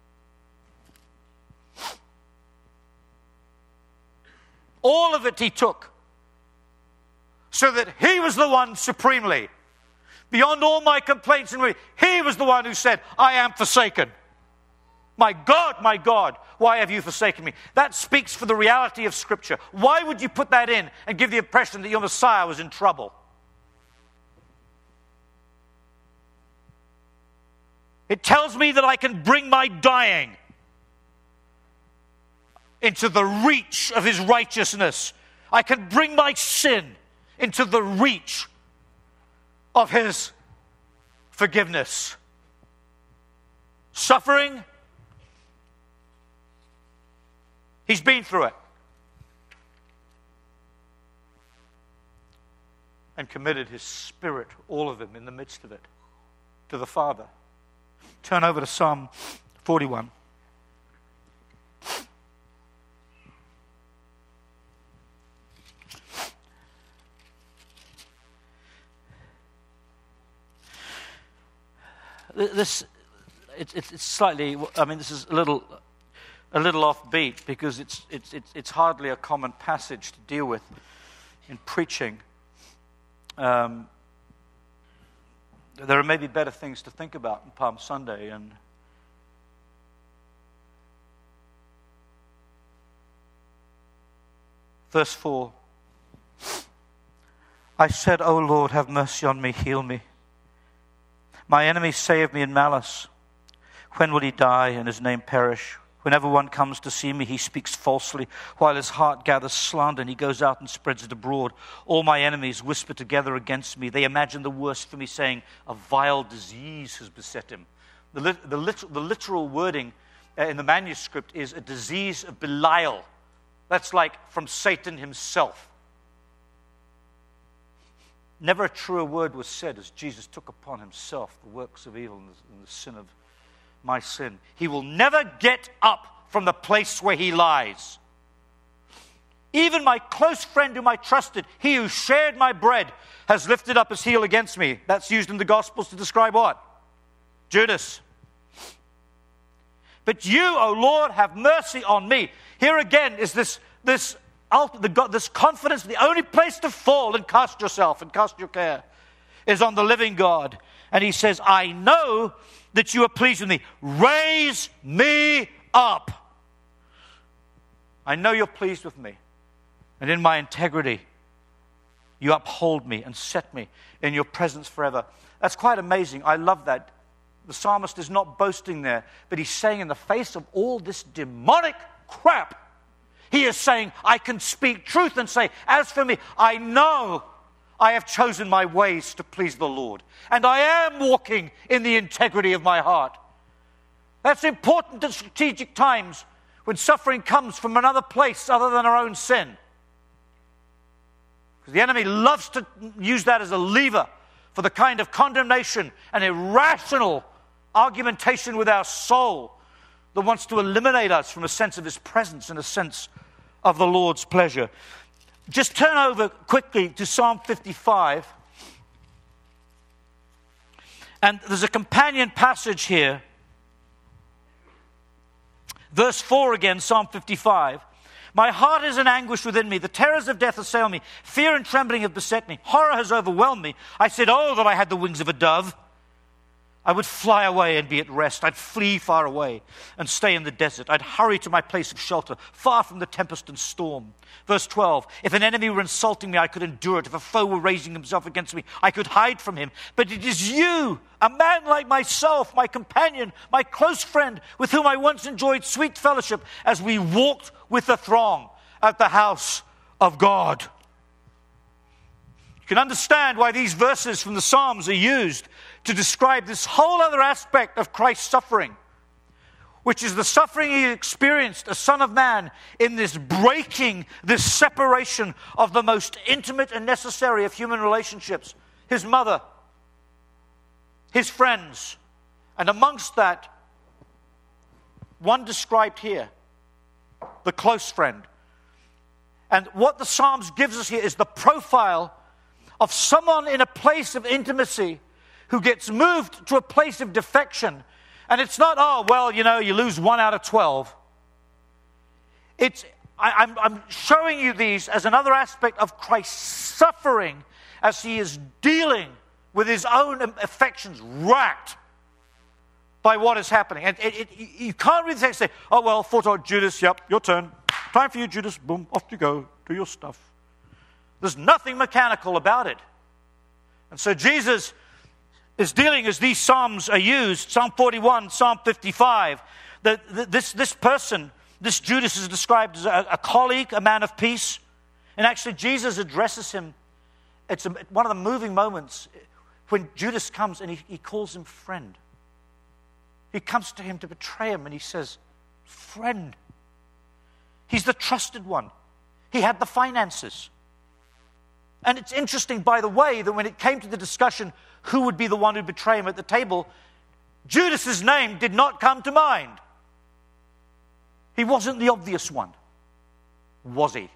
All of it he took, so that he was the one supremely, beyond all my complaints and worry, he was the one who said, I am forsaken. My God, my God, why have you forsaken me? That speaks for the reality of Scripture. Why would you put that in and give the impression that your Messiah was in trouble? It tells me that I can bring my dying into the reach of his righteousness. I can bring my sin into the reach of his forgiveness. Suffering, he's been through it. And committed his spirit, all of him, in the midst of it, to the Father. Turn over to Psalm forty-one. This, it, it, it's slightly, I mean, this is a little, a little offbeat because it's, it's, it's, it's hardly a common passage to deal with in preaching. Um, there are maybe better things to think about in Palm Sunday, and verse four. I said, O Lord, have mercy on me, heal me. My enemies say of me in malice, when will he die and his name perish? Whenever one comes to see me, he speaks falsely, while his heart gathers slander, and he goes out and spreads it abroad. All my enemies whisper together against me. They imagine the worst for me, saying, a vile disease has beset him. The, lit- the, lit- the literal wording uh, in the manuscript is a disease of Belial. That's like from Satan himself. Never a truer word was said as Jesus took upon himself the works of evil and the, and the sin of my sin. He will never get up from the place where he lies. Even my close friend whom I trusted, he who shared my bread, has lifted up his heel against me. That's used in the Gospels to describe what? Judas. But you, O Lord, have mercy on me. Here again is this, this The God, this confidence, the only place to fall and cast yourself and cast your care is on the living God. And he says, I know that you are pleased with me. Raise me up. I know you're pleased with me. And in my integrity, you uphold me and set me in your presence forever. That's quite amazing. I love that. The psalmist is not boasting there, but he's saying in the face of all this demonic crap, he is saying, I can speak truth and say, as for me, I know I have chosen my ways to please the Lord. And I am walking in the integrity of my heart. That's important at strategic times when suffering comes from another place other than our own sin. Because the enemy loves to use that as a lever for the kind of condemnation and irrational argumentation with our soul that wants to eliminate us from a sense of his presence and a sense of the Lord's pleasure. Just turn over quickly to Psalm fifty-five. And there's a companion passage here. Verse four again, Psalm fifty-five. My heart is in anguish within me. The terrors of death assail me. Fear and trembling have beset me. Horror has overwhelmed me. I said, oh, that I had the wings of a dove. I would fly away and be at rest. I'd flee far away and stay in the desert. I'd hurry to my place of shelter, far from the tempest and storm. Verse twelve, if an enemy were insulting me, I could endure it. If a foe were raising himself against me, I could hide from him. But it is you, a man like myself, my companion, my close friend, with whom I once enjoyed sweet fellowship as we walked with the throng at the house of God. You can understand why these verses from the Psalms are used to describe this whole other aspect of Christ's suffering, which is the suffering he experienced, a Son of Man, in this breaking, this separation of the most intimate and necessary of human relationships, his mother, his friends, and amongst that, one described here, the close friend. And what the Psalms gives us here is the profile of someone in a place of intimacy who gets moved to a place of defection. And it's not, oh, well, you know, you lose one out of twelve. It's, I, I'm, I'm showing you these as another aspect of Christ's suffering as he is dealing with his own affections racked by what is happening. And it, it, you can't read the text and say, oh, well, foretold Judas, yep, your turn. Time for you, Judas. Boom, off you go. Do your stuff. There's nothing mechanical about it. And so Jesus is dealing, as these Psalms are used, Psalm forty-one, Psalm fifty-five, that this, this person, this Judas, is described as a, a colleague, a man of peace. And actually, Jesus addresses him. It's a, one of the moving moments when Judas comes and he, he calls him friend. He comes to him to betray him and he says, friend. He's the trusted one. He had the finances. And it's interesting, by the way, that when it came to the discussion who would be the one who betray him at the table, Judas's name did not come to mind. He wasn't the obvious one, was he?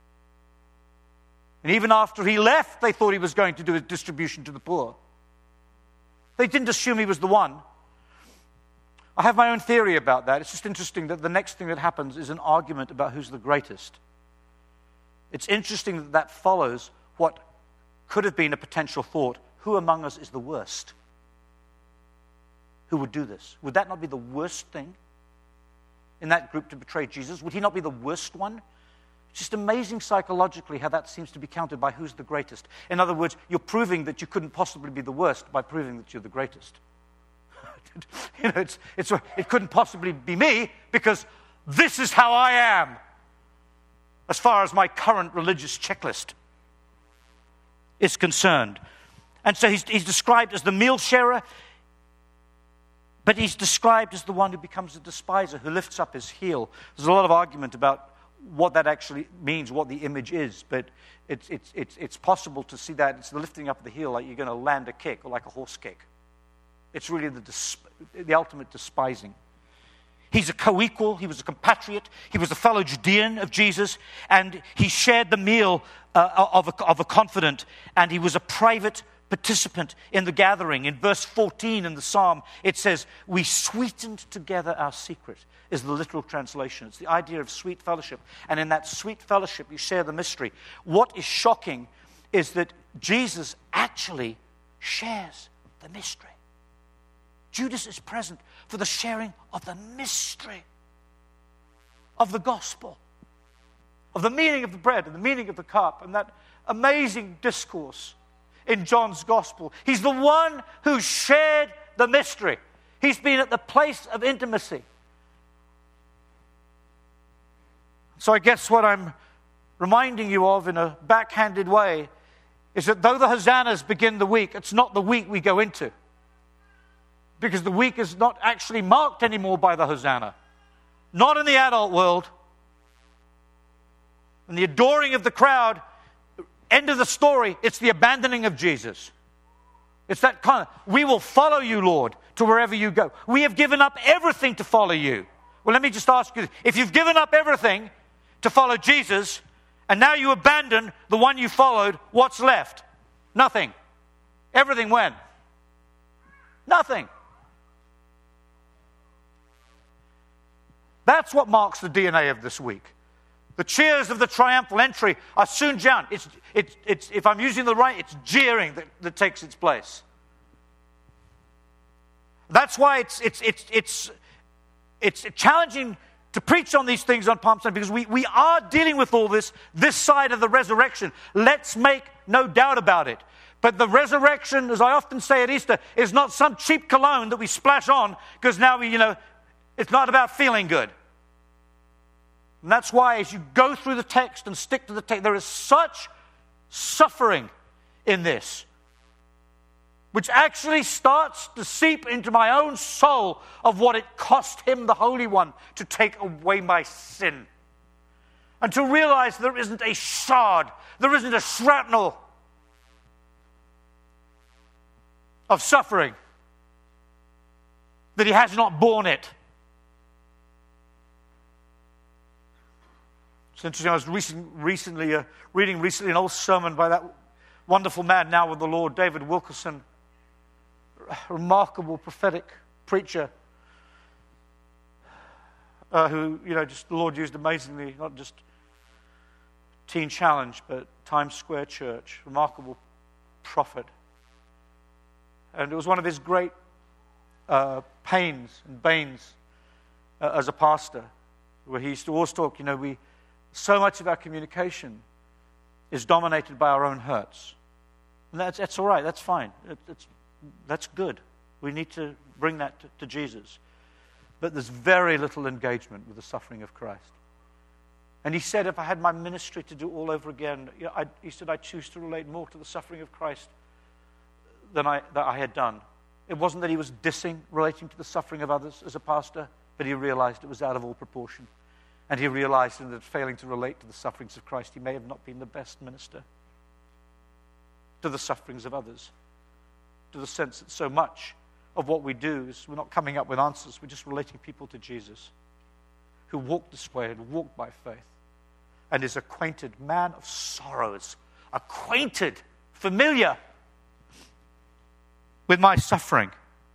And even after he left, they thought he was going to do a distribution to the poor. They didn't assume he was the one. I have my own theory about that. It's just interesting that the next thing that happens is an argument about who's the greatest. It's interesting that that follows what could have been a potential thought. Who among us is the worst? Who would do this? Would that not be the worst thing in that group to betray Jesus? Would he not be the worst one? It's just amazing psychologically how that seems to be counted by who's the greatest. In other words, you're proving that you couldn't possibly be the worst by proving that you're the greatest. you know, it's, it's, it couldn't possibly be me because this is how I am as far as my current religious checklist is concerned. And so he's, he's described as the meal sharer, but he's described as the one who becomes a despiser, who lifts up his heel. There's a lot of argument about what that actually means, what the image is, but it's, it's, it's, it's possible to see that. It's the lifting up of the heel like you're going to land a kick or like a horse kick. It's really the, the ultimate despising. He's a co-equal. He was a compatriot. He was a fellow Judean of Jesus, and he shared the meal uh, of, a, of a confidant, and he was a private participant in the gathering. In verse fourteen in the psalm, it says, we sweetened together our secret, is the literal translation. It's the idea of sweet fellowship. And in that sweet fellowship, you share the mystery. What is shocking is that Jesus actually shares the mystery. Judas is present for the sharing of the mystery of the gospel, of the meaning of the bread and the meaning of the cup, and that amazing discourse in John's gospel. He's the one who shared the mystery. He's been at the place of intimacy. So I guess what I'm reminding you of in a backhanded way is that though the hosannas begin the week, it's not the week we go into. Because the week is not actually marked anymore by the hosanna. Not in the adult world. And the adoring of the crowd, end of the story, it's the abandoning of Jesus. It's that kind of, we will follow you, Lord, to wherever you go. We have given up everything to follow you. Well, let me just ask you, if you've given up everything to follow Jesus, and now you abandon the one you followed, what's left? Nothing. Everything went. Nothing. That's what marks the D N A of this week. The cheers of the triumphal entry are soon down. It's, it's, it's, if I'm using the right, it's jeering that, that takes its place. That's why it's, it's, it's, it's, it's challenging to preach on these things on Palm Sunday, because we, we are dealing with all this, this side of the resurrection. Let's make no doubt about it. But the resurrection, as I often say at Easter, is not some cheap cologne that we splash on because now we, you know, it's not about feeling good. And that's why as you go through the text and stick to the text, there is such suffering in this, which actually starts to seep into my own soul of what it cost him, the Holy One, to take away my sin. And to realize there isn't a shard, there isn't a shrapnel of suffering that he has not borne it. It's interesting, I was recent, recently uh, reading recently an old sermon by that wonderful man now with the Lord, David Wilkerson, a remarkable prophetic preacher uh, who, you know, just the Lord used amazingly, not just Teen Challenge, but Times Square Church, remarkable prophet. And it was one of his great uh, pains and banes uh, as a pastor, where he used to always talk, you know, we so much of our communication is dominated by our own hurts. And that's, that's all right, that's fine. It, it's, that's good. We need to bring that to, to Jesus. But there's very little engagement with the suffering of Christ. And he said, if I had my ministry to do all over again, you know, I, he said, I choose to relate more to the suffering of Christ than I, that I had done. It wasn't that he was dissing, relating to the suffering of others as a pastor, but he realized it was out of all proportion. And he realized that failing to relate to the sufferings of Christ, he may have not been the best minister to the sufferings of others, to the sense that so much of what we do is we're not coming up with answers, we're just relating people to Jesus, who walked this way and walked by faith, and is acquainted, man of sorrows, acquainted, familiar with my suffering.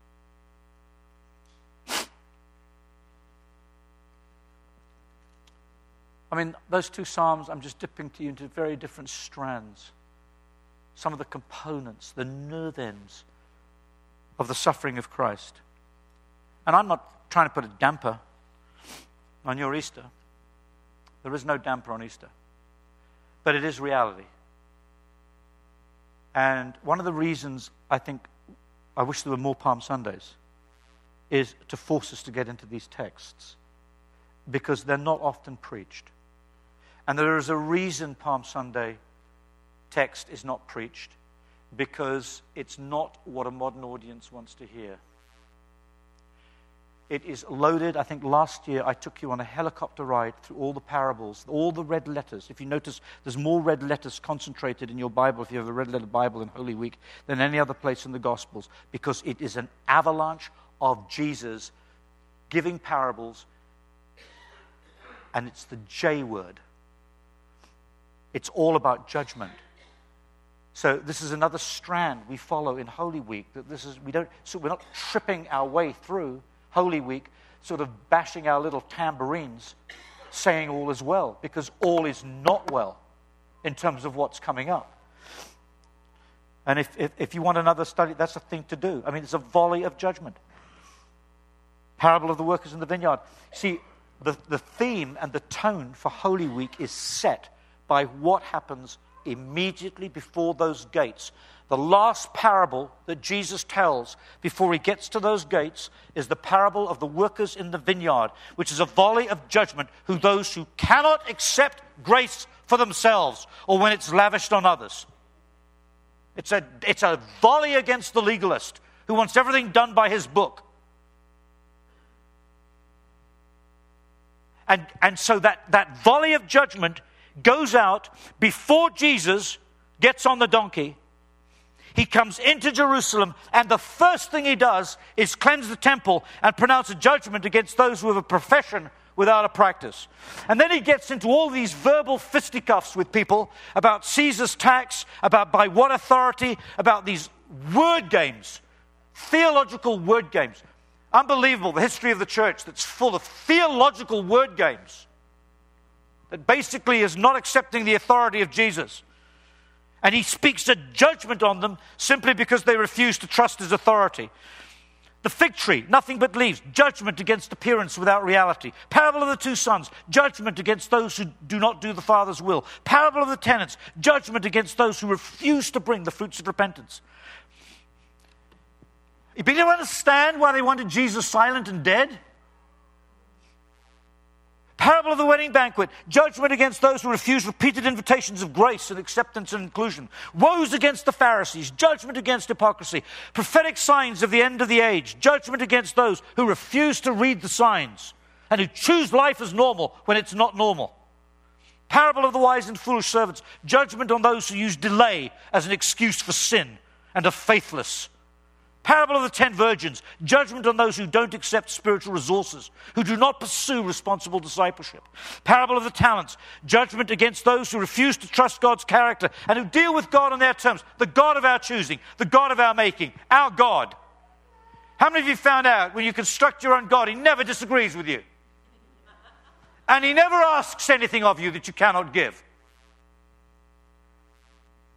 I mean, those two Psalms, I'm just dipping to you into very different strands. Some of the components, the nerve ends of the suffering of Christ. And I'm not trying to put a damper on your Easter. There is no damper on Easter. But it is reality. And one of the reasons I think I wish there were more Palm Sundays is to force us to get into these texts, because they're not often preached. And there is a reason Palm Sunday text is not preached, because it's not what a modern audience wants to hear. It is loaded. I think last year I took you on a helicopter ride through all the parables, all the red letters. If you notice, there's more red letters concentrated in your Bible, if you have a red letter Bible in Holy Week, than any other place in the Gospels, because it is an avalanche of Jesus giving parables, and it's the J word. It's all about judgment. So this is another strand we follow in Holy Week. That this is we don't. So we're not tripping our way through Holy Week, sort of bashing our little tambourines, saying all is well, because all is not well in terms of what's coming up. And if if, if you want another study, that's a thing to do. I mean, it's a volley of judgment. Parable of the workers in the vineyard. See, the the theme and the tone for Holy Week is set by what happens immediately before those gates. The last parable that Jesus tells before he gets to those gates is the parable of the workers in the vineyard, which is a volley of judgment who those who cannot accept grace for themselves or when it's lavished on others. It's a, it's a volley against the legalist who wants everything done by his book. And, and so that, that volley of judgment goes out before Jesus gets on the donkey. He comes into Jerusalem, and the first thing he does is cleanse the temple and pronounce a judgment against those who have a profession without a practice. And then he gets into all these verbal fisticuffs with people about Caesar's tax, about by what authority, about these word games, theological word games. Unbelievable, the history of the church that's full of theological word games. That basically is not accepting the authority of Jesus. And he speaks a judgment on them simply because they refuse to trust his authority. The fig tree, nothing but leaves, judgment against appearance without reality. Parable of the two sons, judgment against those who do not do the Father's will. Parable of the tenants, judgment against those who refuse to bring the fruits of repentance. You begin to understand why they wanted Jesus silent and dead? Parable of the wedding banquet, judgment against those who refuse repeated invitations of grace and acceptance and inclusion. Woes against the Pharisees, judgment against hypocrisy. Prophetic signs of the end of the age, judgment against those who refuse to read the signs and who choose life as normal when it's not normal. Parable of the wise and foolish servants, judgment on those who use delay as an excuse for sin and are faithless. Parable of the ten virgins, judgment on those who don't accept spiritual resources, who do not pursue responsible discipleship. Parable of the talents, judgment against those who refuse to trust God's character and who deal with God on their terms, the God of our choosing, the God of our making, our God. How many of you found out when you construct your own God, he never disagrees with you? And he never asks anything of you that you cannot give.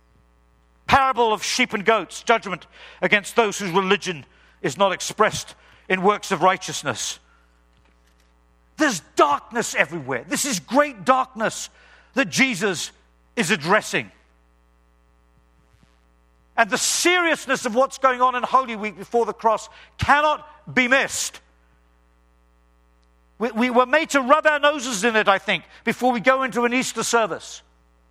Parable of sheep and goats, judgment against those whose religion is not expressed in works of righteousness. There's darkness everywhere. This is great darkness that Jesus is addressing. And the seriousness of what's going on in Holy Week before the cross cannot be missed. We, we were made to rub our noses in it, I think, before we go into an Easter service.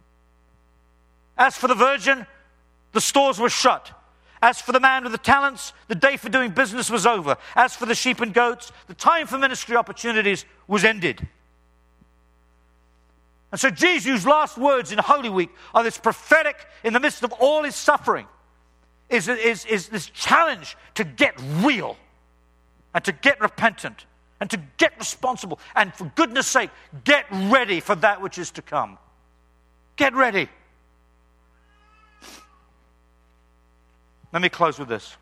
As for the virgin, the stores were shut. As for the man with the talents, the day for doing business was over. As for the sheep and goats, the time for ministry opportunities was ended. And so Jesus' last words in Holy Week are this prophetic, in the midst of all his suffering, is, is, is this challenge to get real and to get repentant and to get responsible. And for goodness sake, get ready for that which is to come. Get ready. Let me close with this.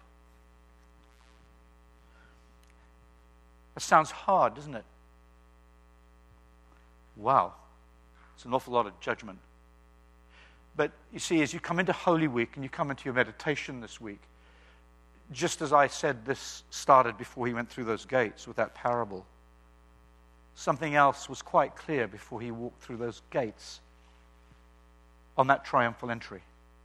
That sounds hard, doesn't it? Wow. It's an awful lot of judgment. But you see, as you come into Holy Week and you come into your meditation this week, just as I said this started before he went through those gates with that parable, something else was quite clear before he walked through those gates on that triumphal entry.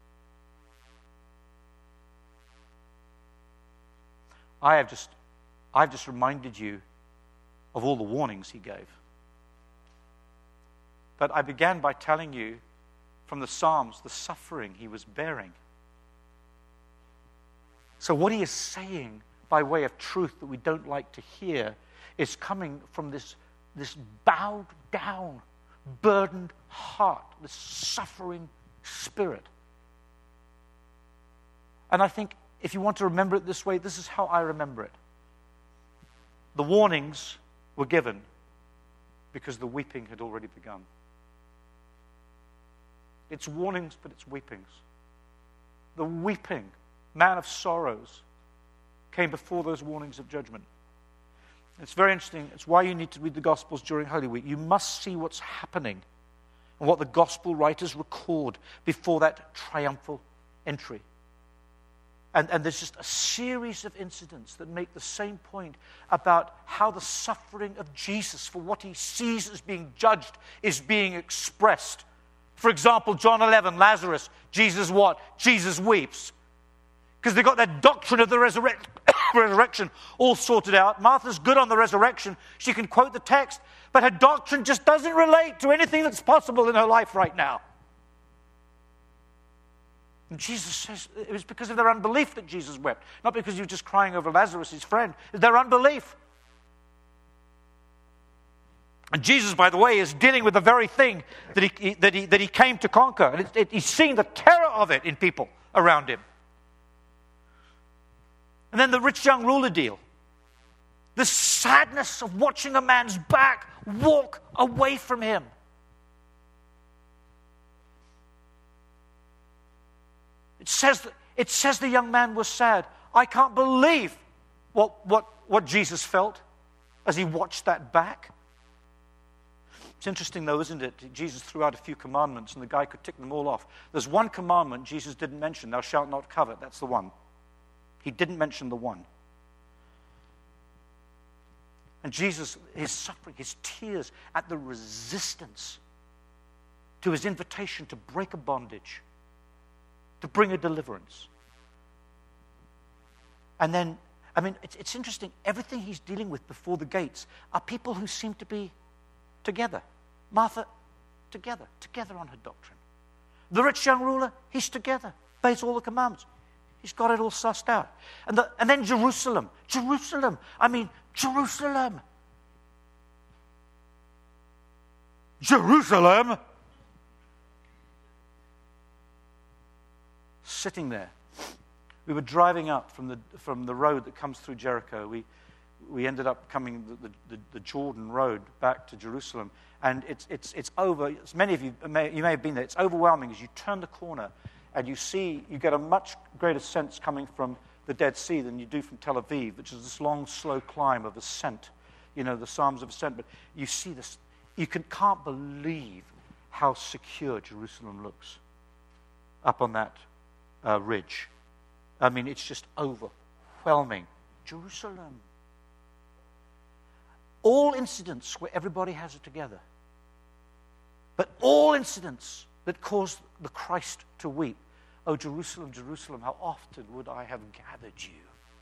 I have just, I've just reminded you of all the warnings he gave. But I began by telling you from the Psalms the suffering he was bearing. So what he is saying by way of truth that we don't like to hear is coming from this, this bowed down, burdened heart, this suffering spirit. And I think if you want to remember it this way, this is how I remember it. The warnings were given because the weeping had already begun. It's warnings, but it's weepings. The weeping, man of sorrows, came before those warnings of judgment. It's very interesting. It's why you need to read the Gospels during Holy Week. You must see what's happening and what the Gospel writers record before that triumphal entry. And, and there's just a series of incidents that make the same point about how the suffering of Jesus for what he sees as being judged is being expressed. For example, John eleven, Lazarus, Jesus what? Jesus weeps. Because they've got that doctrine of the resurrect, resurrection all sorted out. Martha's good on the resurrection. She can quote the text, but her doctrine just doesn't relate to anything that's possible in her life right now. And Jesus says it was because of their unbelief that Jesus wept. Not because he was just crying over Lazarus, his friend. It's their unbelief. And Jesus, by the way, is dealing with the very thing that he, that he, that he came to conquer. And it, it, he's seeing the terror of it in people around him. And then the rich young ruler deal. The sadness of watching a man's back walk away from him. It says, it says the young man was sad. I can't believe what, what, what Jesus felt as he watched that back. It's interesting though, isn't it? Jesus threw out a few commandments and the guy could tick them all off. There's one commandment Jesus didn't mention, thou shalt not covet. That's the one. He didn't mention the one. And Jesus, his suffering, his tears at the resistance to his invitation to break a bondage, to bring a deliverance. And then, I mean, it's, it's interesting. Everything he's dealing with before the gates are people who seem to be together. Martha, together, together on her doctrine. The rich young ruler, he's together, obeys all the commandments. He's got it all sussed out. And, the, and then Jerusalem. Jerusalem. I mean, Jerusalem. Jerusalem. Sitting there. We were driving up from the from the road that comes through Jericho. We we ended up coming the, the, the Jordan Road back to Jerusalem, and it's it's it's over. As many of you may you may have been there. It's overwhelming as you turn the corner, and you see you get a much greater sense coming from the Dead Sea than you do from Tel Aviv, which is this long, slow climb of ascent. You know, the Psalms of Ascent. But you see this. You can can't believe how secure Jerusalem looks up on that Uh, ridge. I mean, it's just overwhelming. Jerusalem. all incidents where everybody has it together, but all incidents that cause the Christ to weep. Oh, Jerusalem, Jerusalem, how often would I have gathered you?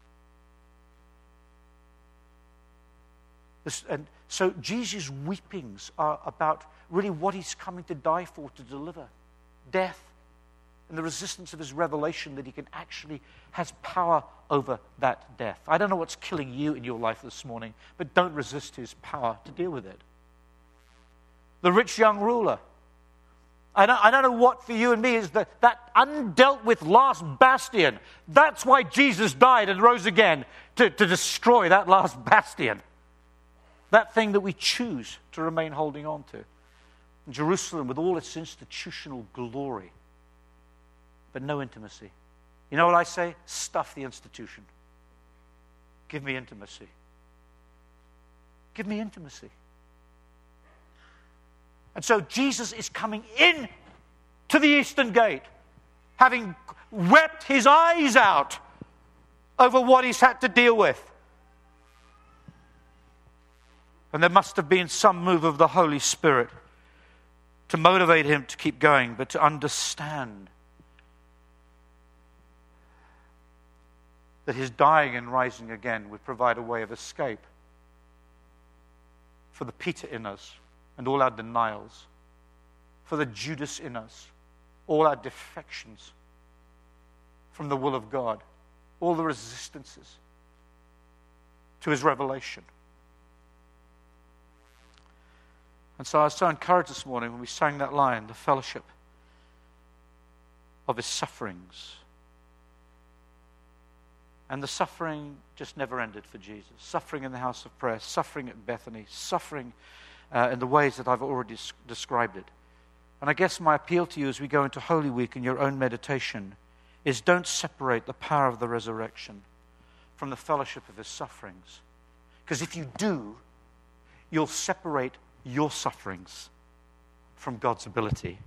This, and so Jesus' weepings are about really what he's coming to die for, to deliver. Death and the resistance of his revelation that he can actually has power over that death. I don't know what's killing you in your life this morning, but don't resist his power to deal with it. The rich young ruler. I don't, I don't know what for you and me is that, that undealt with last bastion. That's why Jesus died and rose again, to, to destroy that last bastion. That thing that we choose to remain holding on to. Jerusalem with all its institutional glory, but no intimacy. You know what I say? Stuff the institution. Give me intimacy. Give me intimacy. And so Jesus is coming in to the eastern gate, having wept his eyes out over what he's had to deal with. And there must have been some move of the Holy Spirit to motivate him to keep going, but to understand that his dying and rising again would provide a way of escape for the Peter in us and all our denials, for the Judas in us, all our defections from the will of God, all the resistances to his revelation. And so I was so encouraged this morning when we sang that line, the fellowship of his sufferings. And the suffering just never ended for Jesus. Suffering in the house of prayer, suffering at Bethany, suffering uh, in the ways that I've already des- described it. And I guess my appeal to you as we go into Holy Week in your own meditation is don't separate the power of the resurrection from the fellowship of his sufferings. Because if you do, you'll separate your sufferings from God's ability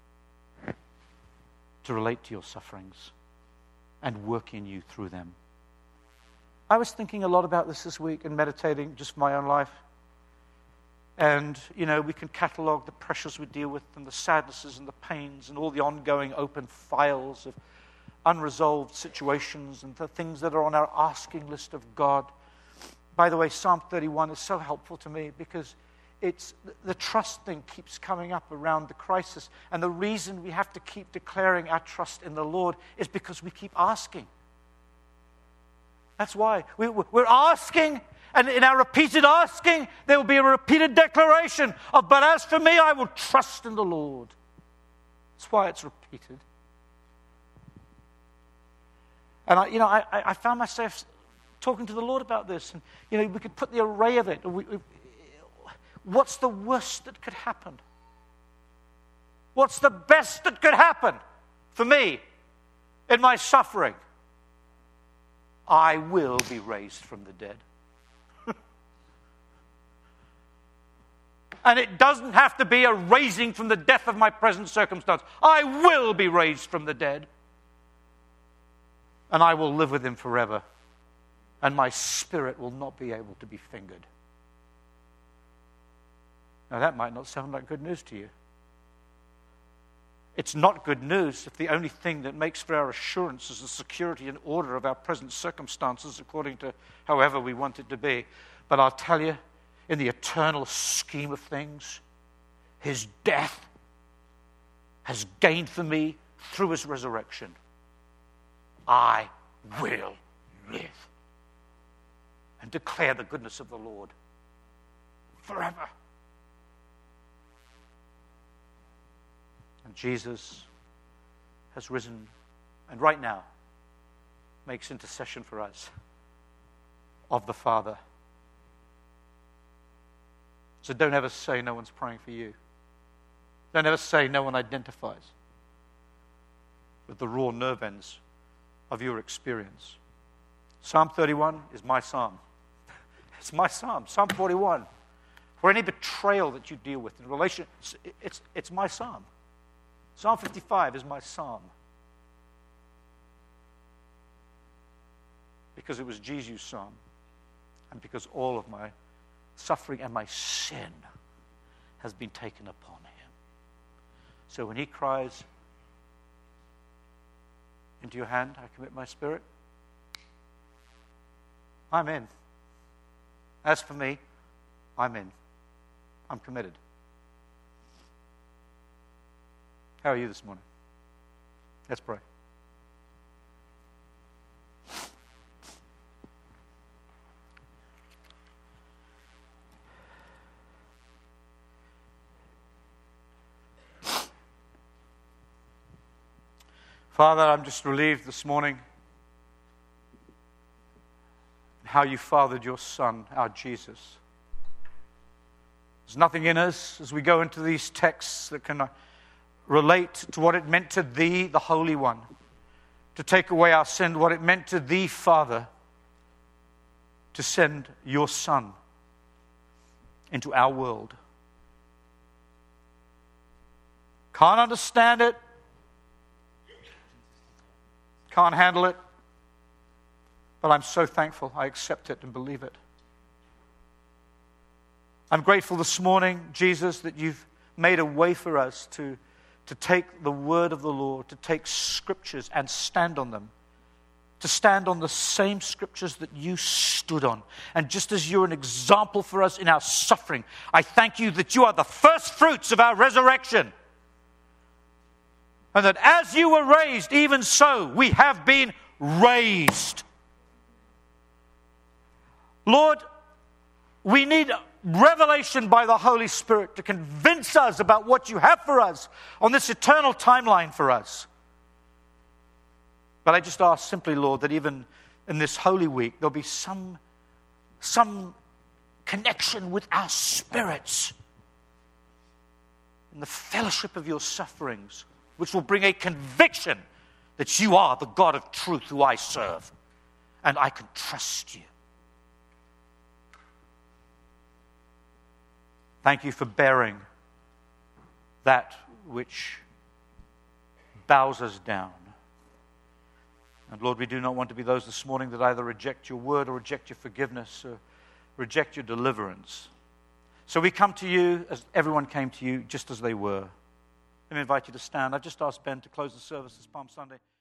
to relate to your sufferings and work in you through them. I was thinking a lot about this this week and meditating just my own life. And, you know, we can catalog the pressures we deal with and the sadnesses and the pains and all the ongoing open files of unresolved situations and the things that are on our asking list of God. By the way, Psalm thirty-one is so helpful to me because it's the trust thing keeps coming up around the crisis. And the reason we have to keep declaring our trust in the Lord is because we keep asking. That's why. We, we're asking, and in our repeated asking, there will be a repeated declaration of, but as for me, I will trust in the Lord. That's why it's repeated. And, I, you know, I, I found myself talking to the Lord about this. And, you know, we could put the array of it. We, we, what's the worst that could happen? What's the best that could happen for me in my suffering? I will be raised from the dead. And it doesn't have to be a raising from the death of my present circumstance. I will be raised from the dead. And I will live with him forever. And my spirit will not be able to be fingered. Now that might not sound like good news to you. It's not good news if the only thing that makes for our assurance is the security and order of our present circumstances according to however we want it to be. But I'll tell you, in the eternal scheme of things, his death has gained for me through his resurrection. I will live and declare the goodness of the Lord forever. And Jesus has risen and right now makes intercession for us of the Father. So don't ever say no one's praying for you. Don't ever say no one identifies with the raw nerve ends of your experience. Psalm thirty-one is my psalm. It's my psalm. Psalm forty-one. For any betrayal that you deal with in relation, it's, it's my psalm. Psalm fifty-five is my psalm. Because it was Jesus' psalm. And because all of my suffering and my sin has been taken upon him. So when he cries, into your hand I commit my spirit, I'm in. As for me, I'm in. I'm committed. How are you this morning? Let's pray. Father, I'm just relieved this morning how you fathered your Son, our Jesus. There's nothing in us as we go into these texts that can relate to what it meant to Thee, the Holy One, to take away our sin, what it meant to Thee, Father, to send your Son into our world. Can't understand it. Can't handle it. But I'm so thankful I accept it and believe it. I'm grateful this morning, Jesus, that you've made a way for us to, to take the word of the Lord, to take scriptures and stand on them, to stand on the same scriptures that you stood on. And just as you're an example for us in our suffering, I thank you that you are the first fruits of our resurrection. And that as you were raised, even so we have been raised. Lord, we need revelation by the Holy Spirit to convince us about what you have for us on this eternal timeline for us. But I just ask simply, Lord, that even in this Holy Week, there'll be some, some connection with our spirits in the fellowship of your sufferings, which will bring a conviction that you are the God of truth who I serve, and I can trust you. Thank you for bearing that which bows us down. And Lord, we do not want to be those this morning that either reject your word or reject your forgiveness or reject your deliverance. So we come to you as everyone came to you, just as they were. Let me invite you to stand. I've just asked Ben to close the service this Palm Sunday.